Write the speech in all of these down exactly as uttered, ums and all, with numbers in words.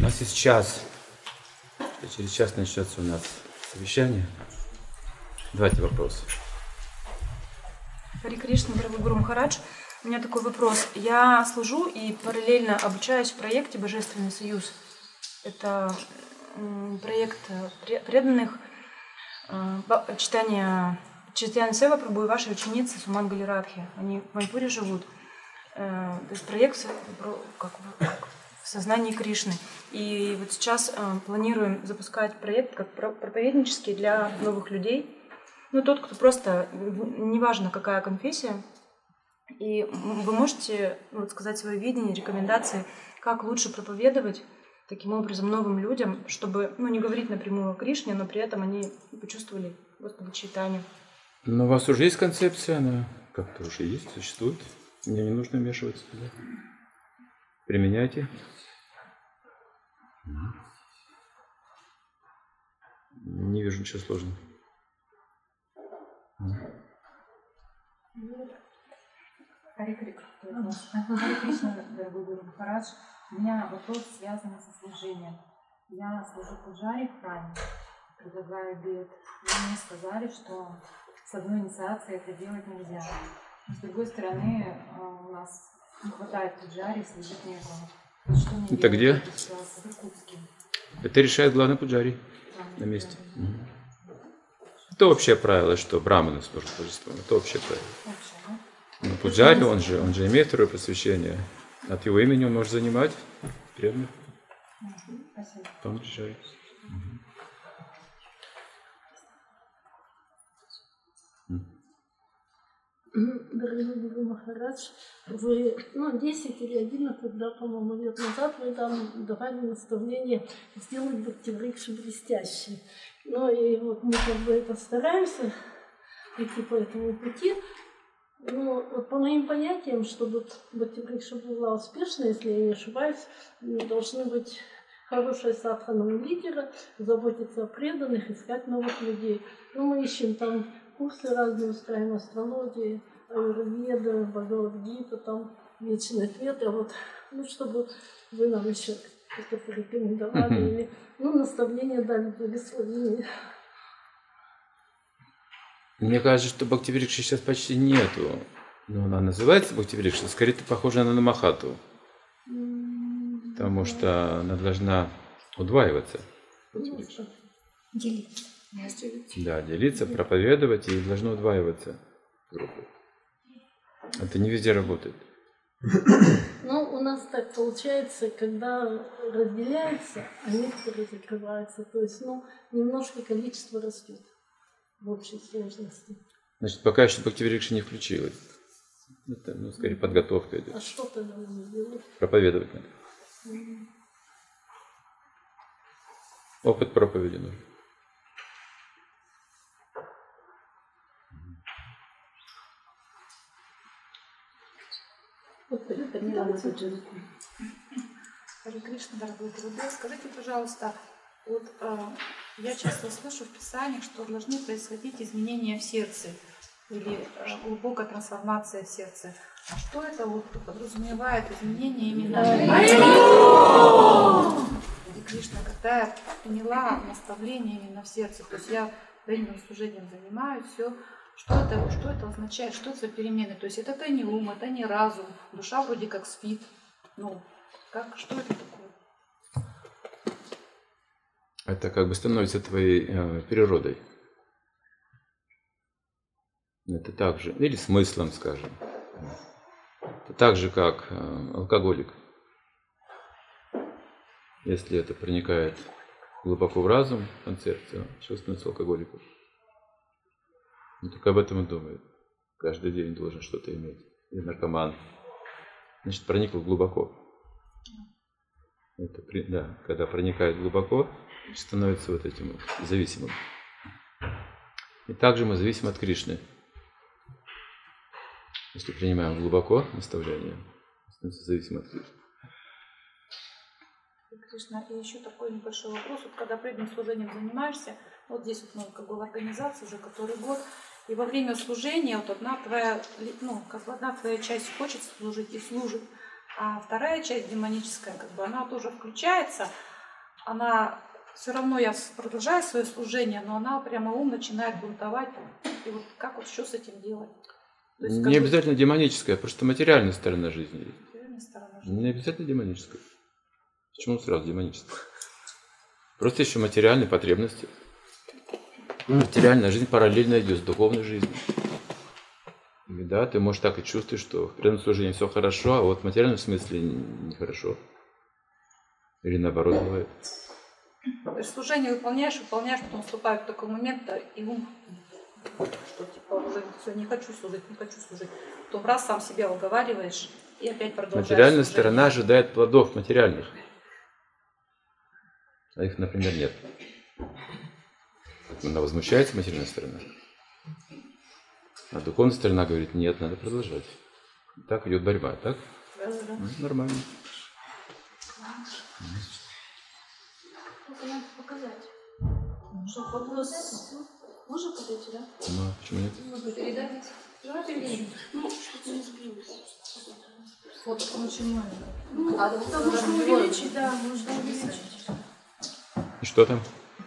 У нас есть час. Через час начнется у нас совещание. Давайте вопросы. Харе Кришна, дорогой Гуру Махарадж. У меня такой вопрос. Я служу и параллельно обучаюсь в проекте «Божественный союз». Это проект преданных читания Чайтанья Сева Прабху и вашей ученицы Сумангали Радхи. Они в Манипуре живут. То есть проект как в сознании Кришны. И вот сейчас планируем запускать проект как проповеднический для новых людей. Ну, тот, кто просто, неважно какая конфессия, и вы можете ну, вот, сказать свое видение, рекомендации, как лучше проповедовать таким образом новым людям, чтобы ну, не говорить напрямую о Кришне, но при этом они почувствовали Господа Чайтанью. Но у вас уже есть концепция, она как-то уже есть, существует. Мне не нужно вмешиваться туда. Применяйте. Не вижу ничего сложного. Харе Кришна, дорогой Гуру Махарадж. У меня вопрос связан со служением. Я служу пуджари в храме, предлагаю обед. И мне сказали, что с одной инициацией это делать нельзя. Но, с другой стороны, у нас не хватает пуджари, служить некому. Что мне это где? В Иркутске. Это решает главный пуджари на месте. Угу. Это общее правило, что браманы служат божествам. Это общее правило. Общее, да? Но пуджари, он же, он же имеет второе посвящение. От его имени он может занимать преданных. Спасибо. Там решает. Дорогой Гуру Махарадж, вы, ну, десять или одиннадцать, да, по-моему, лет назад вы там давали наставление сделать бхактиврикшу блестящей. Ну, и вот мы как бы это стараемся идти по этому пути. Ну, вот по моим понятиям, чтобы бхактиврикша была успешной, если я не ошибаюсь, должны быть хорошая садхана у лидера, заботиться о преданных, искать новых людей. Ну, мы ищем там курсы разные, устраиваем астрологии, аюрведа, Бхагавад-гита, там вечный ответ. А вот, ну, чтобы вы нам еще что-то порекомендовали, mm-hmm. или, ну, наставления дали, благословения. Мне кажется, что бхактиврикши сейчас почти нету. Но она называется бхактиврикша, скорее похожа на намахату. Mm-hmm. Потому что она должна удваиваться. Mm-hmm. Делиться. Да, делиться, проповедовать, и должно удваиваться. Это не везде работает. Ну, у нас так получается, когда разделяется, а некоторые закрываются. То есть, ну, немножко количество растет в общей сложности. Значит, пока еще бхактиврикша не включилась. Это, ну, скорее, подготовка идет. А что тогда надо делать? Проповедовать надо. Mm-hmm. Опыт проповеди нужен. Харе Кришна, дорогой Гуру, скажите, пожалуйста, вот э, я часто слышу в Писаниях, что должны происходить изменения в сердце или э, глубокая трансформация в сердце. А что это вот подразумевает изменения именно? Харе Кришна, когда я поняла наставление именно в сердце, то есть я преданным служением занимаюсь, все. Что это, что это означает? Что это за перемены? То есть это, это не ум, это не разум. Душа вроде как спит. Ну, как, что это такое? Это как бы становится твоей э, природой. Это так же, или смыслом, скажем. Это так же, как э, алкоголик. Если это проникает глубоко в разум, концепцию, что становится алкоголиком. Он только об этом и думает. Каждый день должен что-то иметь. И наркоман. Значит, проникл глубоко. Это, да, когда проникает глубоко, становится вот этим вот зависимым. И также мы зависим от Кришны. Если принимаем глубоко наставление, становится зависим от Кришны. Кришна, и еще такой небольшой вопрос. Вот когда преданным служением занимаешься, вот здесь вот мы как бы в организации уже который год, и во время служения вот одна твоя, ну, как бы одна твоя часть хочет служить и служит, А вторая часть демоническая, как бы, она тоже включается. Она все равно, я продолжаю свое служение, но она прямо ум начинает бунтовать. И вот как вот что с этим делать? То есть, Не как бы, обязательно демоническая, просто материальная сторона жизни есть. материальная сторона жизни. Не обязательно демоническая. Почему сразу демоническая? Просто еще материальные потребности. Материальная жизнь параллельно идет с духовной жизнью. И да, ты можешь так и чувствовать, что в преданном служении все хорошо, а вот в материальном смысле нехорошо. Или наоборот бывает. То есть служение выполняешь, выполняешь, потом наступает такой момент, да, и ум, что типа уже все, не хочу служить, не хочу служить. Потом раз сам себя уговариваешь и опять продолжаешь. Материальная служение. сторона ожидает плодов материальных. А их, например, нет. Она возмущается, материальная сторона. А духовная сторона говорит, нет, надо продолжать. Так идет борьба, так? Да, да, да. Ну, нормально. Только надо показать. Что вопрос можно подойти, да? Ну, а почему нет? Можно передать. Давайте видим. Ну, что-то не сбилось. Фото очень маленькое. Ну, А, да, да, можно увеличить, да, можно увеличить. И что там?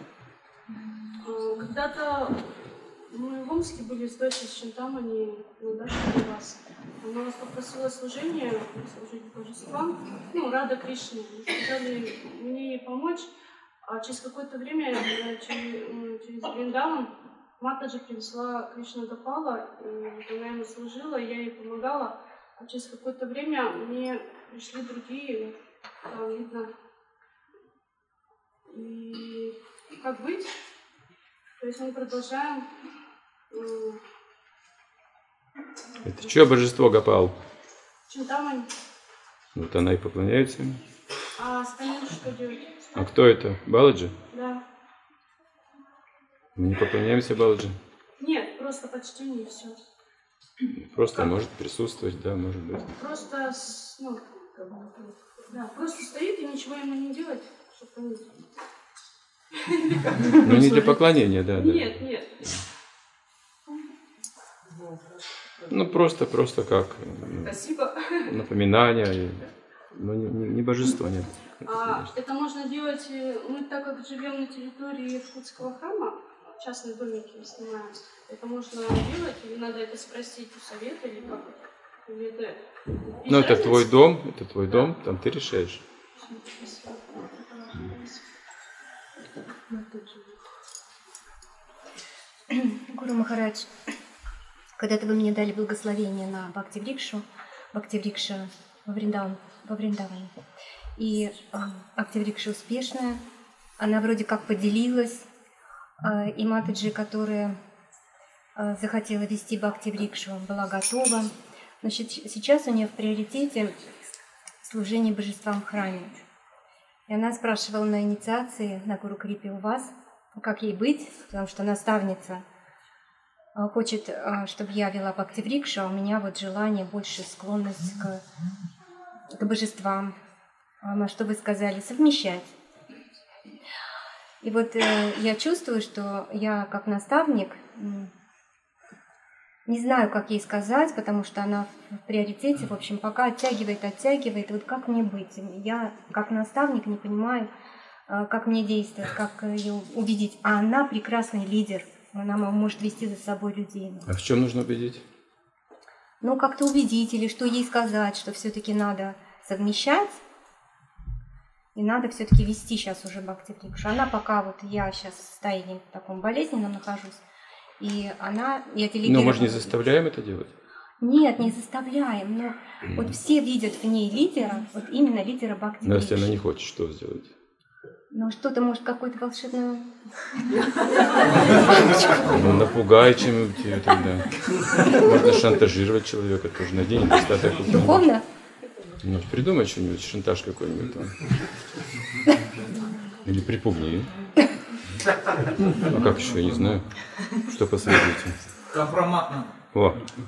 А, Когда-то мы в Омске были с дочей, с Чинтамани, на даче у вас. Она нас попросила служение, служить божествам, ну, Рада Кришне. Сказали мне ей помочь. А через какое-то время, я через, через Вриндаван, Матаджи привезла Кришна Гопала, и вот она ему служила, я ей помогала. А через какое-то время мне пришли другие, там видно. И как быть? То есть мы продолжаем. Это чье божество Гопал? Чинтамани. Вот она и поклоняется ему. А остальные что делать? А кто это? Баладжи? Да. Мы не поклоняемся Баладжи. Нет, просто почтение и все. Просто Как? может присутствовать, да, может быть. Просто, с- ну, как бы, да, просто стоит и ничего ему не делать, чтобы понять. Ну, не для поклонения, да, да. Нет, нет. Ну, просто, просто как ну, Спасибо. напоминание, но не, не, не божество, нет. А это можно делать, э, мы так как живем на территории Иркутского храма, частные домики снимаем, это можно делать, или надо это спросить у совета, или как? Или это... Ну, это твой дом, это твой дом, там ты решаешь. Гуру Махарадж, когда-то вы мне дали благословение на Бхакти-врикшу, Бхакти-врикша во Вриндаван, во Вриндаване. И э, Бхакти-врикша успешная, она вроде как поделилась, э, и Матаджи, которая э, захотела вести Бхакти-врикшу, была готова. Значит, сейчас у нее в приоритете служение божествам в храме. И она спрашивала на инициации, на Гуру Крипе у вас, как ей быть, потому что наставница э, хочет, э, чтобы я вела Бхакти-врикшу, а у меня вот желание, больше склонность к, к божествам. А что вы сказали? Совмещать. И вот э, я чувствую, что я как наставник м, не знаю, как ей сказать, потому что она в приоритете, в общем, пока оттягивает, оттягивает. Вот как мне быть? Я как наставник не понимаю, э, как мне действовать, как ее убедить. А она прекрасный лидер, она может вести за собой людей. А в чем нужно убедить? Ну, как-то убедить или что ей сказать, что все-таки надо совмещать. И надо все-таки вести сейчас уже Бхакти-врикшу. Она пока вот я сейчас в состоянии в таком болезненном нахожусь, и она, я делегирую. Ну, мы же не заставляем это делать. Нет, не заставляем, но вот все видят в ней лидера, вот именно лидера Бхакти-врикши. Но если она не хочет, что сделать? Ну, что-то, может, какую-то волшебную... Ну, напугай чем-нибудь ее тогда. Можно шантажировать человека тоже, надень недостаток. Духовно? Ну, придумай что-нибудь, шантаж какой-нибудь там. Или припугни. А как еще, я не знаю. Что посоветуете? Компромат надо. О,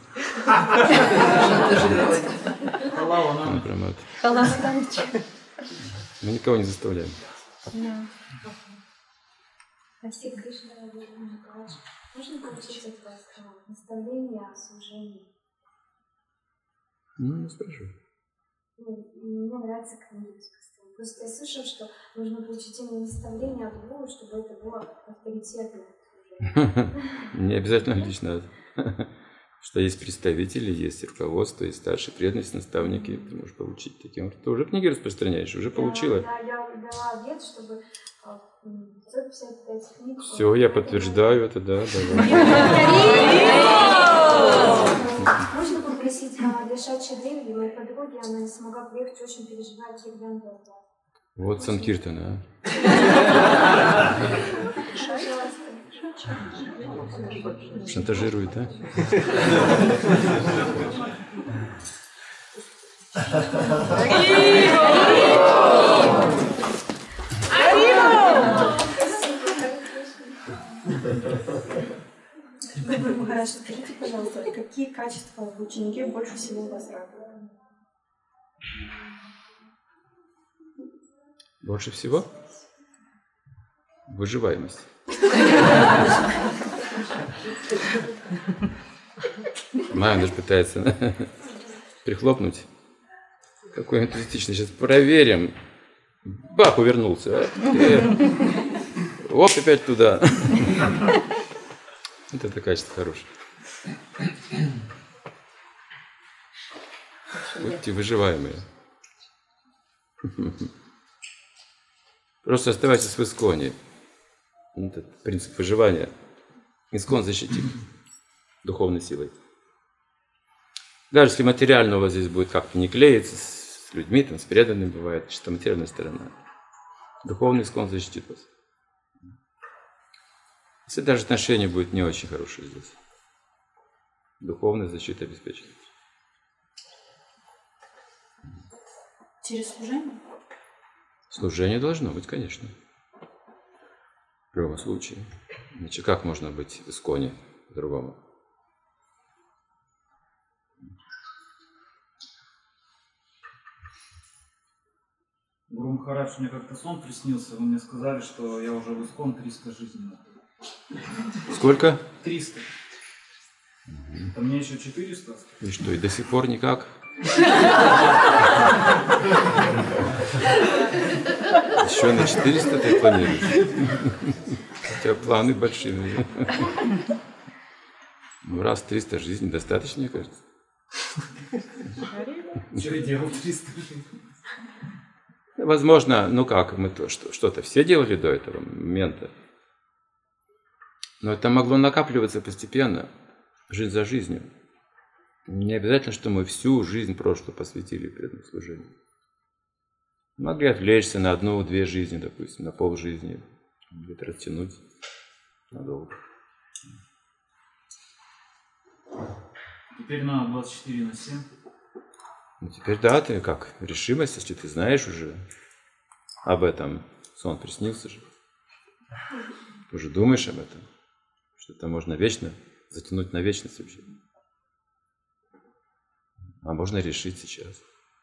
Халава надо. компромат. Халава. Мы никого не заставляем. Да. Спасибо, Кришна, можно получить от вас наставление о служении? Ну, не спрашивай. ну, мне нравится книги постоянно. Просто я слышала, что нужно получить именно наставление от Бога, чтобы это было авторитетно. Не обязательно лично. Что есть представители, есть руководство, есть старшие преданность, наставники. Ты можешь получить таким. Ты уже книги распространяешь, уже получила. Да, я дала обет, чтобы пятьсот пятьдесят пять книг. Все, я подтверждаю это, да, давай. Можно попросить Дешачи Деви, моей подруги, она не смогла приехать, очень переживает, когда он был. Вот Санкиртана, а. Шантажирует, да? Махарадж, скажите, пожалуйста, какие качества в ученике больше всего вас радуют? Больше всего? Выживаемость. Майя даже пытается прихлопнуть. Какой энтузиастичный. Сейчас проверим. Бах, увернулся. Оп, опять туда. Вот это качество хорошее. Будьте выживаемые. Просто оставайтесь в Исконе. Этот принцип выживания. Искон защитит духовной силой. Даже если материально у вас здесь будет как-то не клеиться с людьми, там, с преданными бывает, чисто материальная сторона. Духовный Искон защитит вас. Если даже отношения будут не очень хорошие здесь. Духовная защита обеспечена. Через служение? Служение должно быть, конечно. В любом случае. Иначе как можно быть в Исконе по-другому? Гуру Махарадж, мне как-то сон приснился, вы мне сказали, что я уже в Искон триста жизней. Сколько? триста. А мне еще четыреста. И что, и до сих пор никак? Еще на четыреста ты планируешь? У тебя планы большие. Ну, раз триста жизней достаточно, мне кажется. Что я делал триста жизней? Возможно, ну как, мы то, что, что-то все делали до этого момента. Но это могло накапливаться постепенно, жизнь за жизнью. Не обязательно, что мы всю жизнь прошлую посвятили преданному служению. Могли отвлечься на одну-две жизни, допустим, на полжизни, где-то растянуть надолго. Теперь на двадцать четыре на семь. Ну, теперь да, ты как, решимость, если ты знаешь уже об этом, сон приснился же, уже думаешь об этом, что это можно вечно, затянуть на вечность вообще. А можно решить сейчас.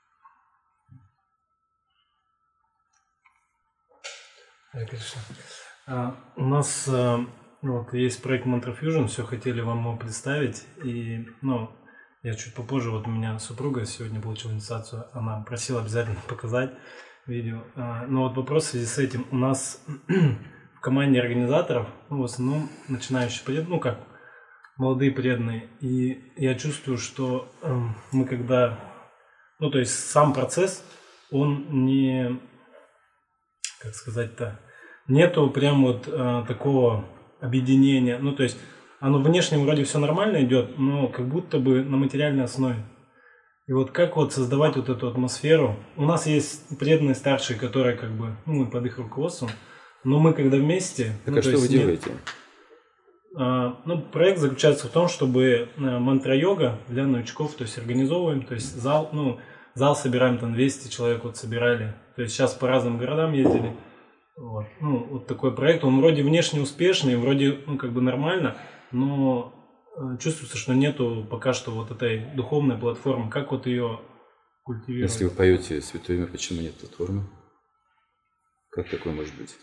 А, у нас а, вот, есть проект Mantra Fusion, все хотели вам его представить, и ну, я чуть попозже, вот у меня супруга сегодня получила инициацию, она просила обязательно показать видео. А, но вот вопрос в связи с этим. У нас в команде организаторов, ну, в основном начинающие преданные, ну как, молодые преданные. И я чувствую, что э, мы когда, ну то есть сам процесс, он не, как сказать-то, нету прям вот э, такого объединения. Ну то есть оно внешне вроде все нормально идет, но как будто бы на материальной основе. И вот как вот создавать вот эту атмосферу. У нас есть преданные старшие, которые как бы, ну мы под их руководством, но мы когда вместе... Так ну, а что вы делаете? А, ну, проект заключается в том, чтобы мантра-йога для новичков, то есть организовываем, то есть зал, ну, зал собираем, там двести человек вот собирали, то есть сейчас по разным городам ездили. Вот. Ну, вот такой проект, он вроде внешне успешный, вроде, ну, как бы нормально, но чувствуется, что нету пока что вот этой духовной платформы. Как вот ее культивировать? Если вы поете Святое Имя, почему нет платформы? Как такое может быть?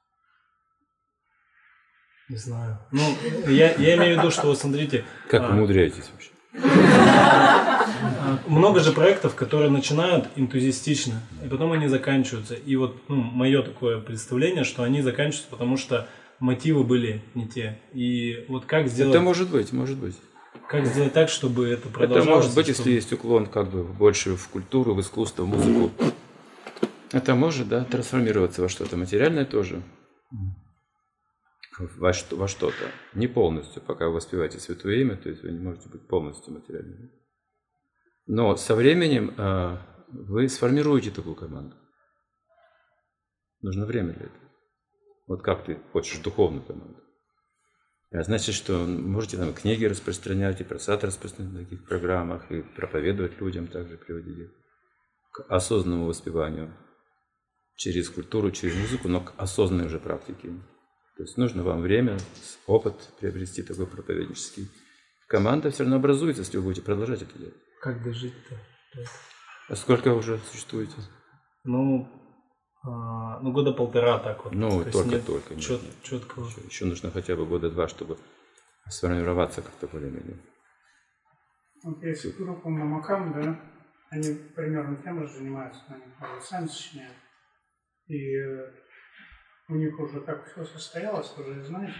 Не знаю. Ну, я, я имею в виду, что вот смотрите... Как а... вы умудряетесь вообще? много же проектов, которые начинают энтузиастично, и потом они заканчиваются. И вот ну, мое такое представление, что они заканчиваются, потому что мотивы были не те. И вот как сделать... Это может быть, может быть. Как сделать так, чтобы это продолжалось? Это может быть, чтобы... если есть уклон как бы больше в культуру, в искусство, в музыку. Это может, да, трансформироваться во что-то. Материальное тоже. Во, что, во что-то. Не полностью, пока вы воспеваете Святое Имя, то есть вы не можете быть полностью материальным. Но со временем э, вы сформируете такую команду. Нужно время для этого. Вот как ты хочешь духовную команду. А значит, что можете там книги распространять, и просад распространять в таких программах, и проповедовать людям, также приводить их к осознанному воспеванию через культуру, через музыку, но к осознанной уже практике. То есть нужно вам время, опыт приобрести такой проповеднический. Команда все равно образуется, если вы будете продолжать это делать. Как дожить-то? А сколько вы уже существуете? Ну, а, ну года полтора так вот. Ну, только-только. Чет, четкого. Еще, еще нужно хотя бы года два, чтобы сформироваться как-то более-менее. Вот есть группа Мамакам, да, они примерно тем же занимаются, они сами сочиняют. И у них уже так все состоялось, уже знаете.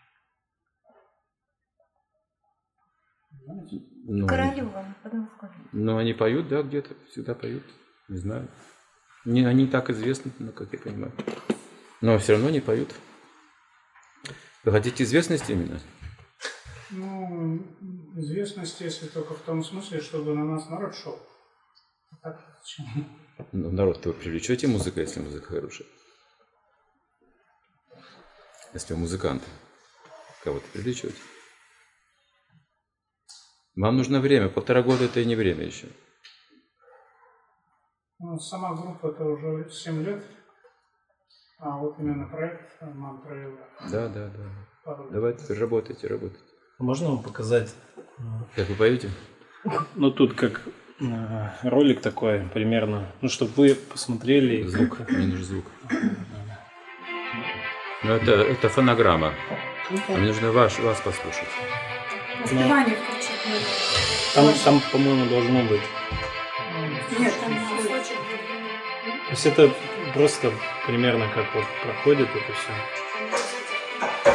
Знаете? Ну, Королева, Подмосковье. Ну, они поют, да, где-то, всегда поют, не знаю. Не, они так известны, ну, как я понимаю. Но все равно не поют. Вы хотите известности именно? Ну, известность, если только в том смысле, чтобы на нас народ шел. Так, зачем? Ну, народ-то вы привлечете музыкой, если музыка хорошая. Если вы музыканты, кого-то привлечете. Вам нужно время, полтора года это и не время еще. Ну, сама группа это уже семь лет, а вот именно проект «Мантра Йога». Да, да, да. Пару Давайте, работайте, работайте. Можно вам показать? Как вы поете? Ну, тут как ролик такой примерно, ну, чтобы вы посмотрели. Звук, как... мне нужен звук. Ну, это, это фонограмма. А мне нужно ваш, вас послушать. Воспевание включить. Там, там, по-моему, должно быть. Нет, там кусочек. То есть это просто примерно как вот проходит это все.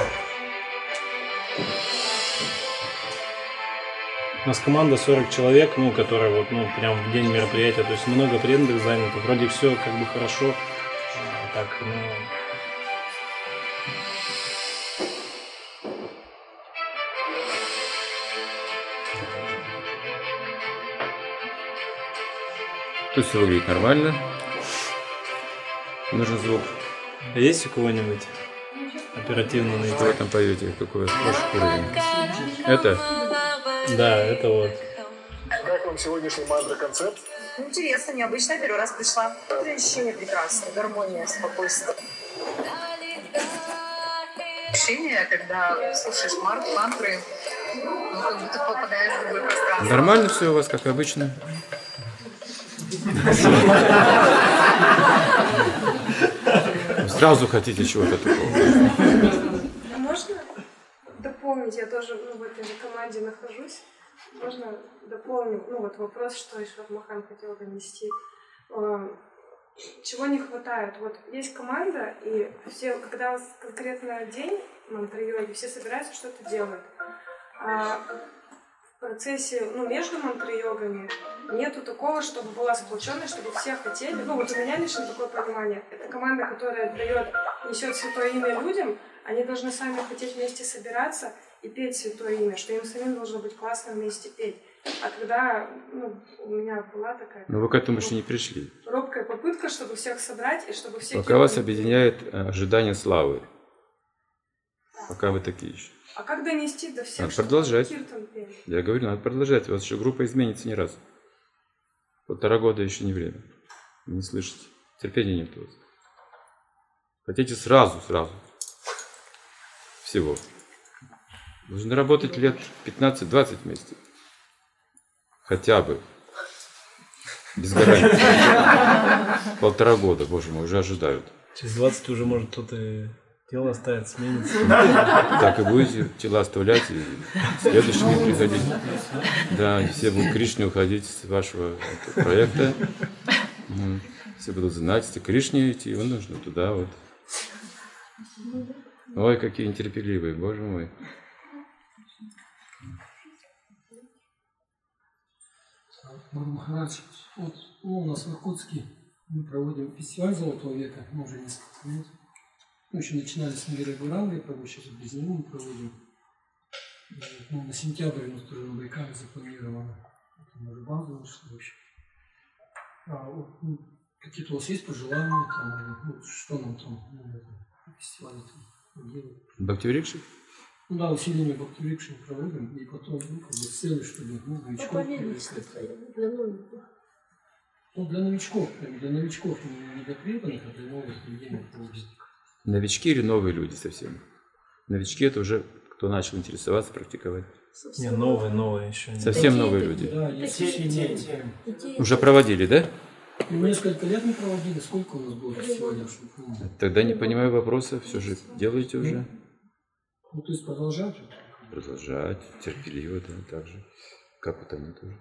У нас команда сорок человек, ну, которая вот, ну, прям в день мероприятия, то есть много преданных занято, вроде все как бы хорошо, а так, ну... Тут все выглядит нормально. Нужен звук. А есть у кого-нибудь оперативно найти? Что вы там поете? Какой ваш уровень? Это? Да, это вот. Как вам сегодняшний мантра-концерт? Интересно, необычно, первый раз пришла. Ощущение прекрасное, гармония, спокойствие. Ощущение, когда слушаешь мантры, ну, как будто попадаешь в другое пространство. Нормально все у вас, как обычно? Сразу хотите чего-то такого? Можно дополнить? Я тоже ну, в этой же команде нахожусь. Можно дополнить, ну вот вопрос, что Ишвар Махан хотел донести. Чего не хватает? Вот есть команда, и все, когда у вас конкретно день мантра-йоги, все собираются, что-то делают. А в процессе, ну, между мантра-йогами нету такого, чтобы была сплоченность, чтобы все хотели. Ну, вот у меня лично такое понимание. Это команда, которая дает, несет святое имя людям, они должны сами хотеть вместе собираться и петь святое имя, что им самим должно быть классно вместе петь. А когда ну, у меня была такая... Но вы к этому еще не пришли. Робкая попытка, чтобы всех собрать и чтобы все... Пока вас объединяет ожидание славы. Пока вы такие еще. А как донести до всех? Надо продолжать. Киртан пели? Я говорю, надо продолжать. У вас еще группа изменится не раз. Полтора года еще не время. Вы не слышите. Терпения нет у вас. Хотите сразу, сразу. Всего. Нужно работать лет пятнадцать-двадцать вместе. Хотя бы. Без гарантии. Полтора года, боже мой, уже ожидают. Через двадцать уже может кто-то Тело оставит, сменится. Так и будете тела оставлять и следующими приходить. Да, все будут Кришне уходить с вашего проекта. Все будут знать, если Кришне идти, его нужно туда вот. Ой, какие нетерпеливые, боже мой. Гуру Махарадж, вот ну, у нас в Иркутске мы проводим фестиваль Золотого века, мы уже несколько лет. Мы еще начинали с Нагирой Гуравой, правда, сейчас без него мы проводим. Ну, на сентябрь у нас тоже на Байкале запланировано. Это мы уже базу вышли вообще. А, вот, ну, какие-то у вас есть пожелания, там, ну, что нам там на фестивале делать? Бхактиврикша? Ну да, усиление Бхактиврикши проводим, и потом, ну, как бы с целью, чтобы ну, новичков привлекать. Для новичков. Ну, для новичков, для новичков, не для преданных, а для новых людей. Новички или новые люди совсем? Новички — это уже кто начал интересоваться, практиковать. Не, новые, новые еще. Не. Совсем новые люди. Да, есть те, уже проводили, да? Ну, несколько лет мы проводили. Сколько у нас было фестивалей? Тогда не понимаю вопроса. Все же делаете уже. Ну, то есть продолжать? Продолжать. Терпеливо, да, так же. Как вот они тоже.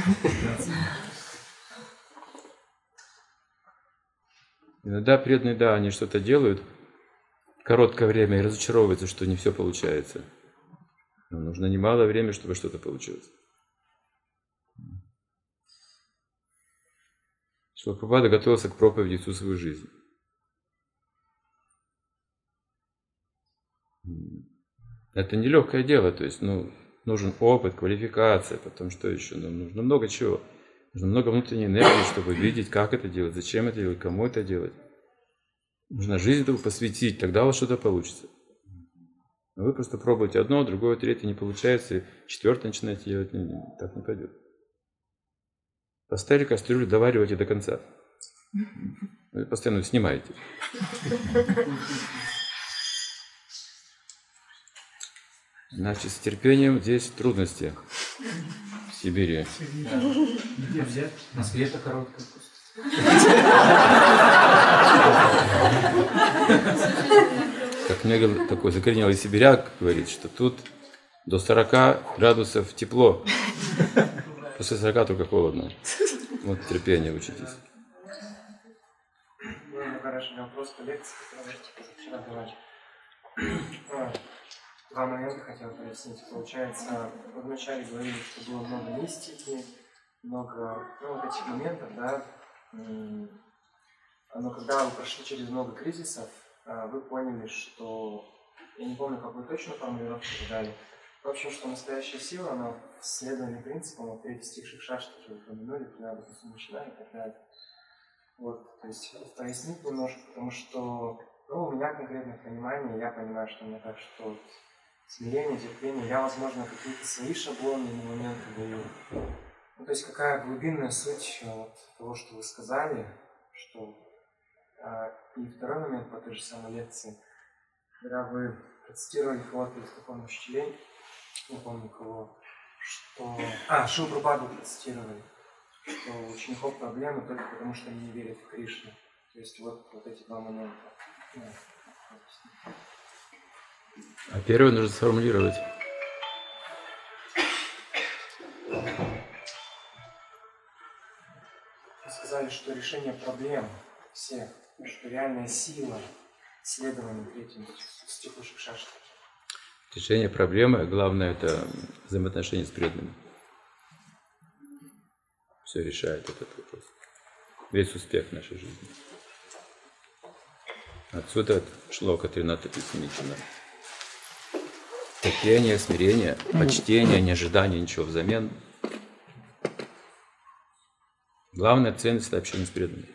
Иногда преданные, да, они что-то делают короткое время и разочаровываются, что не все получается. Но нужно немало времени, чтобы что-то получилось. Шрила Прабхупада готовился к проповеди всю свою жизнь. Это нелегкое дело, то есть ну, нужен опыт, квалификация, потом что еще? Ну, нужно много чего. Нужно много внутренней энергии, чтобы видеть, как это делать, зачем это делать, кому это делать. Нужно жизнь этому посвятить, тогда у вас что-то получится. Но вы просто пробуете одно, другое, третье не получается, и четвертое начинаете делать, не, не, так не пойдет. Поставили кастрюлю, доваривайте до конца. Вы постоянно снимаете. Значит, с терпением здесь трудности в Сибири. Где взять? В Москве это короткая пусть. Как мне такой закоренелый сибиряк говорит, что тут до сорока градусов тепло, после сорока только холодно. Вот терпение учитесь. Ну, хороший вопрос по лекции, который вчера давали. Два момента хотел прояснить. Получается, вы вначале говорили, что было много мистики, много ну, вот этих моментов, да. Но когда вы прошли через много кризисов, вы поняли, что, я не помню, какую точно формулировку вы дали, в общем, что настоящая сила, она в следовании принципам, вот третий стих Шикшашты уже упомянули, когда начинали и так далее. Вот, то есть прояснить немножко, потому что ну, у меня конкретное понимание, я понимаю, что мне так, что вот, смирение, терпение, я, возможно, какие-то свои шаблоны на моменты даю. Ну, то есть какая глубинная суть вот, того, что вы сказали, что... А, и второй момент по той же самой лекции, когда вы процитировали кого-то из какого-то учителей, не помню кого, что... А, Шрилу Прабхупаду процитировали, что у учеников проблемы только потому, что они не верят в Кришну. То есть вот, вот эти два момента. Да. А первое нужно сформулировать. Вы сказали, что решение проблем всех, что реальная сила исследования третьим стиху Шикшашты. Решение проблемы, главное, это взаимоотношения с преданными. Все решает этот вопрос. Весь успех нашей жизни. Отсюда шлока тринадцать письмительно. Терпение, смирение, почтение, не ожидание ничего взамен. Главная ценность – это общение с преданными.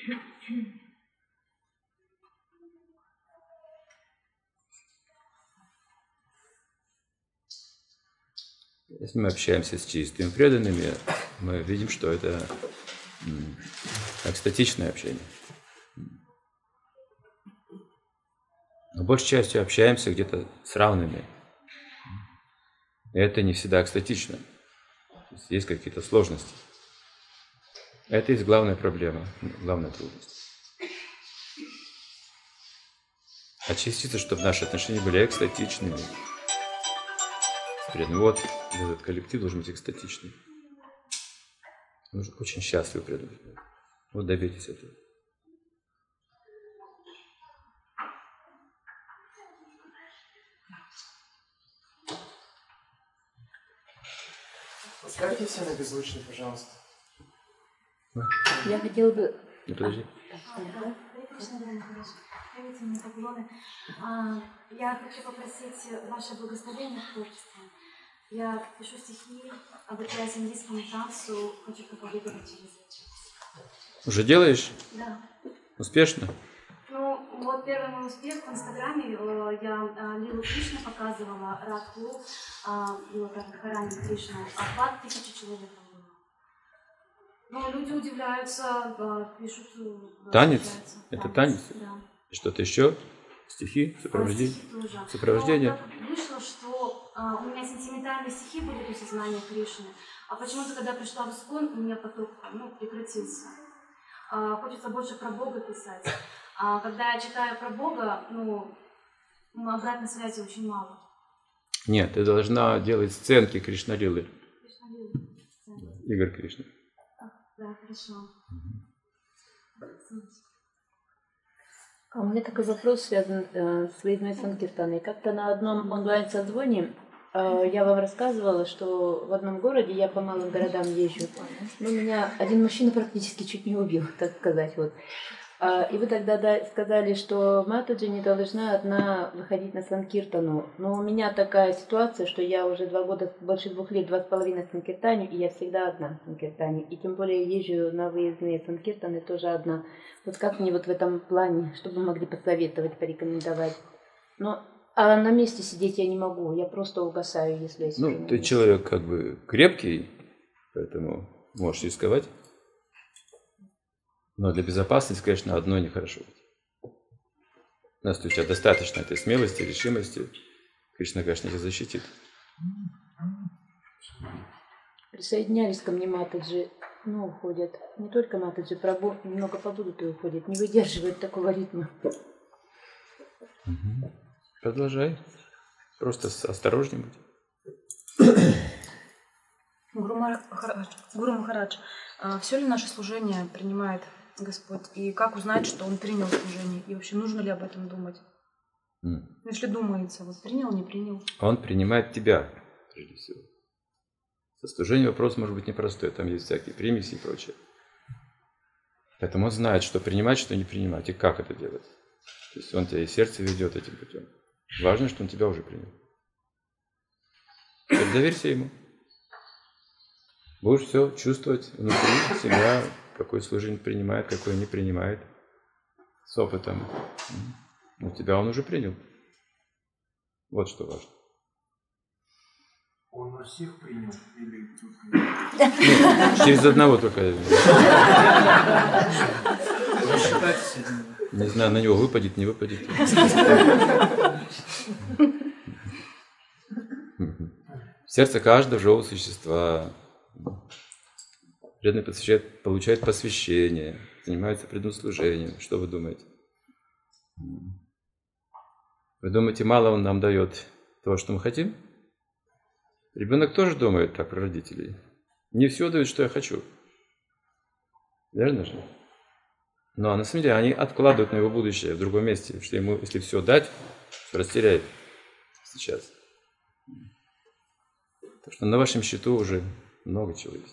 Если мы общаемся с чистыми преданными, мы видим, что это экстатичное общение. Но большей частью общаемся где-то с равными. И это не всегда экстатично. Есть, есть какие-то сложности. Это и есть главная проблема, главная трудность. очиститься, чтобы наши отношения были экстатичными. Вот этот коллектив должен быть экстатичным. Он очень счастлив предан. Вот добейтесь этого. Поставьте все на беззвучный, пожалуйста. Я хотела бы... Не подожди. Я хочу попросить ваше благословение в творчестве. Я пишу стихи, обучаюсь индийскому танцу, хочу проповедовать через это. Уже делаешь? Да. Успешно? Ну, вот первый мой успех в Инстаграме, я Лилу Кришну показывала, Радху, Лилу Радхарани Кришну, а двадцать тысяч человек было. Ну, люди удивляются, пишут. Танец? Это танец? Да. И что-то еще? Стихи? Сопровождение? А, Сопровождение? Но так вышло, что а, у меня сентиментальные стихи были до сознания Кришны, а почему-то, когда пришла в Искон, у меня поток ну, прекратился. А, хочется больше про Бога писать. А когда я читаю про Бога, ну, обратной связи очень мало. Нет, ты должна делать сценки Кришналилы. Кришналилы. Игорь Кришна. Да, хорошо. А у меня такой вопрос связан э, с выездной Санкиртаной. Как-то на одном онлайн-созвоне э, я вам рассказывала, что в одном городе, я по малым городам езжу, но меня один мужчина практически чуть не убил, так сказать. Вот. А, и вы тогда да, сказали, что Матаджи не должна одна выходить на Санкиртану. Но у меня такая ситуация, что я уже два года, больше двух лет, два с половиной Санкиртаню, и я всегда одна в Санкиртане. И тем более езжу на выездные Санкиртаны тоже одна. Вот как мне вот в этом плане, чтобы вы могли посоветовать, порекомендовать? Но, а на месте сидеть я не могу, я просто угасаю, если я сижу. Ну, ты человек как бы крепкий, поэтому можешь рисковать. Но для безопасности, конечно, одно нехорошо. У нас у тебя достаточно этой смелости, решимости. Кришна, конечно, тебя защитит. Присоединялись ко мне Матаджи, ну, уходят. Не только Матаджи, Прабху немного побудут и уходят. Не выдерживают такого ритма. Угу. Продолжай. Просто осторожней будь. Гуру Махарадж, Гуру Махарадж, все ли наше служение принимает Господь? И как узнать, что Он принял служение? И вообще нужно ли об этом думать? Mm. Если думается, вот принял, не принял. Он принимает тебя, прежде всего. Со служением вопрос может быть непростой. Там есть всякие примеси и прочее. Поэтому он знает, что принимать, что не принимать. И как это делать. То есть он тебя и сердце ведет этим путем. Важно, что он тебя уже принял. Так доверься ему. Будешь все чувствовать внутри себя, какое служение принимает, какое не принимает. С опытом. Но тебя он уже принял. Вот что важно. Он нас всех принял? Или... Ну, через одного только. Не знаю, на него выпадет, не выпадет. Сердце каждого живого существа. Преданный посвящает, получает посвящение, занимается преданным служением. Что вы думаете? Вы думаете, мало он нам дает того, что мы хотим? Ребенок тоже думает так про родителей. Не все дают, что я хочу. Верно же? Но на самом деле они откладывают на его будущее в другом месте. Потому что ему, если все дать, все растеряет сейчас. Так что на вашем счету уже много чего есть.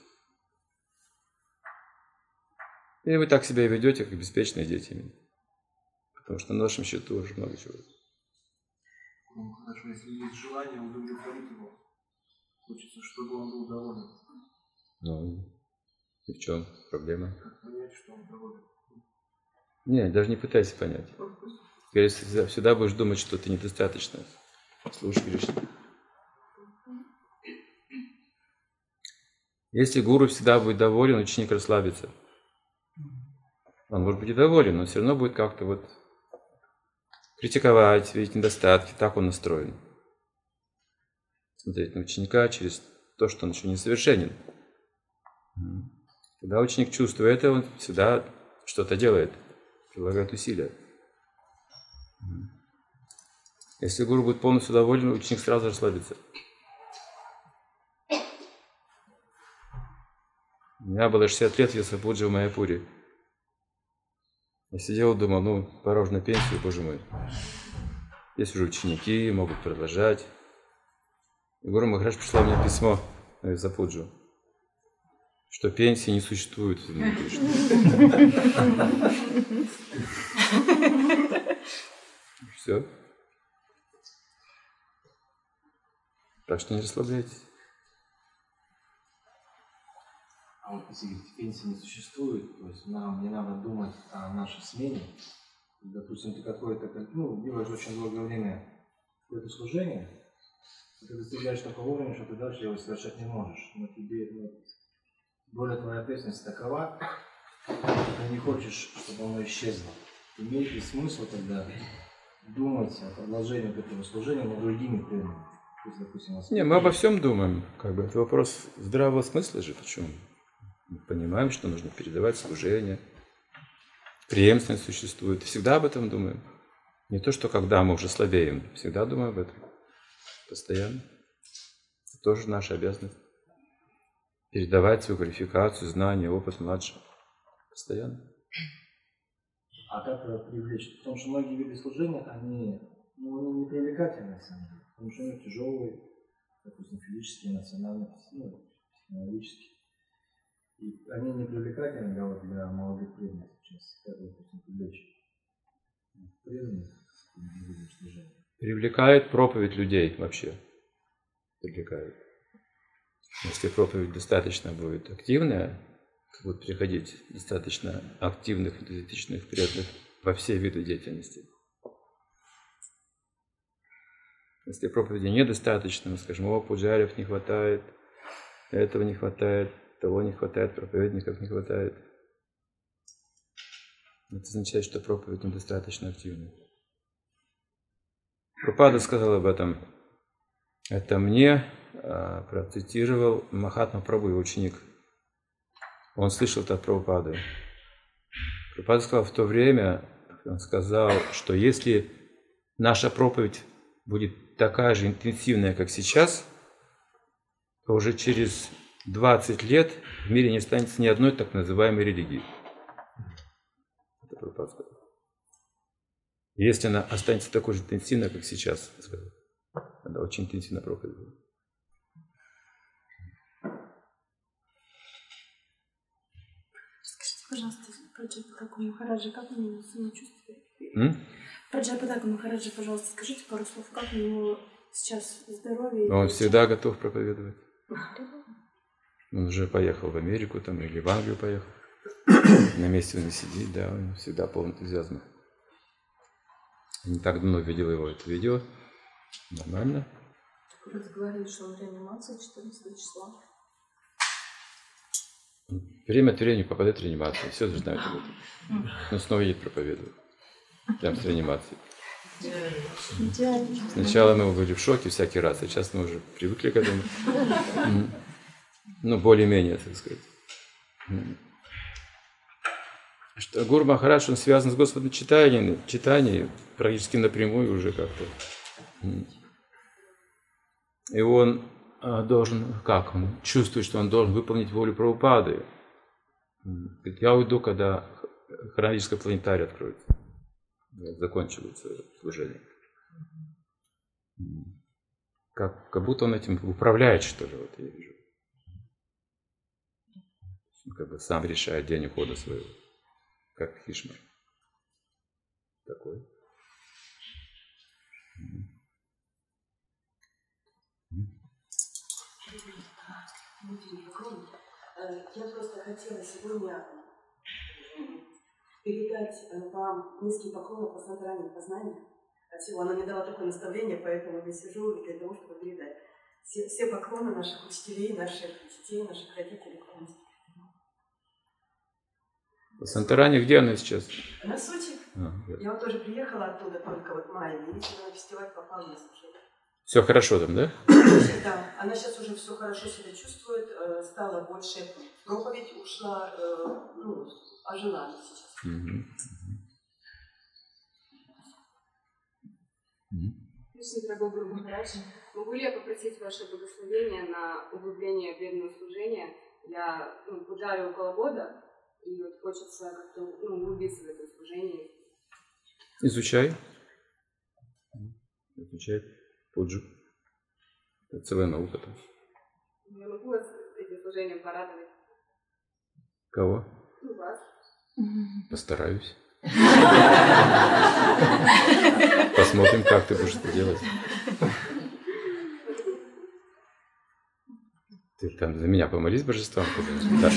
И вы так себя и ведете, как беспечные дети. Потому что на вашем счету уже много чего есть. Ну, хорошо, если есть желание удовлетворить его, хочется, чтобы он был доволен. Ну, и в чем проблема? Как понять, что он доволен? Нет, даже не пытайся понять. Теперь всегда, всегда будешь думать, что ты недостаточно слушаешь Кришну. Если гуру всегда будет доволен, ученик расслабится. Он может быть и доволен, но все равно будет как-то вот критиковать, видеть недостатки. Так он настроен. Смотреть на ученика через то, что он еще несовершенен. Когда ученик чувствует это, он всегда что-то делает, прилагает усилия. Если гуру будет полностью доволен, ученик сразу расслабится. У меня было шестьдесят лет, я сапуджи в Майяпуре. Я сидел, думал, ну, пора уже на пенсию, боже мой. Есть уже ученики, могут продолжать. И Гуру Махарадж прислал мне письмо на Сапуджу, что пенсии не существует. Все. Так что не расслабляйтесь. А вот если говорить, пенсии не существует, то есть нам не надо думать о нашей смене. Допустим, ты какое-то, ну, делаешь очень долгое время какое-то служение, и ты достигаешь такого уровня, что ты дальше его совершать не можешь. Но тебе, ну, более твоя ответственность такова, ты не хочешь, чтобы оно исчезло. Имеет ли смысл тогда думать о продолжении этого служения над другими преданными? Допустим, не, мы обо всем думаем. Как бы это вопрос здравого смысла же. Почему? Мы понимаем, что нужно передавать служение. Преемственность существует. Всегда об этом думаем. Не то, что когда мы уже слабеем. Всегда думаем об этом. Постоянно. Это тоже наша обязанность. Передавать свою квалификацию, знания, опыт младшим. Постоянно. А как это привлечь? Потому что многие виды служения, они, ну, они не привлекательны, на самом деле. Потому что они тяжелые, допустим, физически, эмоционально, ну, психологически. И они не привлекательны для, вот, для молодых преданных сейчас. Как, допустим, привлечь преданных в виде служения? Привлекает проповедь людей вообще. Привлекает. Если проповедь достаточно будет активная, будут приходить достаточно активных, энтузиастичных преданных во все виды деятельности. Если проповеди недостаточно, мы скажем, о, пуджарев не хватает, этого не хватает, того не хватает, проповедников не хватает. Это означает, что проповедь недостаточно активна. Прабхупада сказал об этом. Это мне а, процитировал Махатма Прабху, его ученик. Он слышал это от Прабхупады. Прабхупада сказал в то время, он сказал, что если наша проповедь будет такая же интенсивная, как сейчас, то уже через двадцать лет в мире не останется ни одной так называемой религии. Это Прабхупада сказал. Если она останется такой же интенсивной, как сейчас, сказал. Она очень интенсивно проповедь будет. Скажите, пожалуйста, про Джайпатаку Махараджа, как у него самочувствие? М? Про Джайпатаку Махараджа, пожалуйста, скажите пару слов, как у него сейчас здоровье? Он всегда готов проповедовать. Он уже поехал в Америку там, или в Англию поехал. На месте он не сидит, да, он всегда полон энтузиазма. Не так давно видел его это видео. Нормально. Вы говорили, что он в реанимации четырнадцатого числа. Время от времени попадает в реанимацию. Все же знают об этом. Но снова едет проповедовать. Прямо с реанимации. Сначала мы были в шоке всякий раз, а сейчас мы уже привыкли к этому. Ну, более-менее, так сказать. Что Гуру Махарадж, он связан с Господом читанием, читанием практически напрямую уже как-то. И он должен, как он чувствует, что он должен выполнить волю Прабхупады. Я уйду, когда хронологическое планетарий откроется. Закончилось служение. Как, как будто он этим управляет, что ли, вот я вижу. Он как бы сам решает день ухода своего. Как Хишмар. Такой. Я просто хотела сегодня передать вам низкий поклон по центральному познанию. От всего. Она мне дала такое наставление, поэтому я сижу для того, чтобы передать все, все поклоны наших учителей, наших детей, наших родителей. Сантарани, где она сейчас? На Сочи. А, я вот тоже приехала оттуда только вот в мае, и на фестиваль попала на служение. Все хорошо там, да? Да, она сейчас уже все хорошо себя чувствует, стала больше, проповедь ушла, ну, ожила сейчас. Mm-hmm. Mm-hmm. Кришна, дорогой Гуру Махарадж, могу ли я попросить ваше благословение на углубление преданного служения? Я ну, пуджарю около года, и вот хочется как-то ну, углубиться в это служение. Изучай. Изучай пуджу. Это целая наука там. Я могу вас этим служением порадовать? Кого? Ну, вас. Постараюсь. Посмотрим, как ты будешь это делать. Ты там за меня помолись божествам, когда Дашь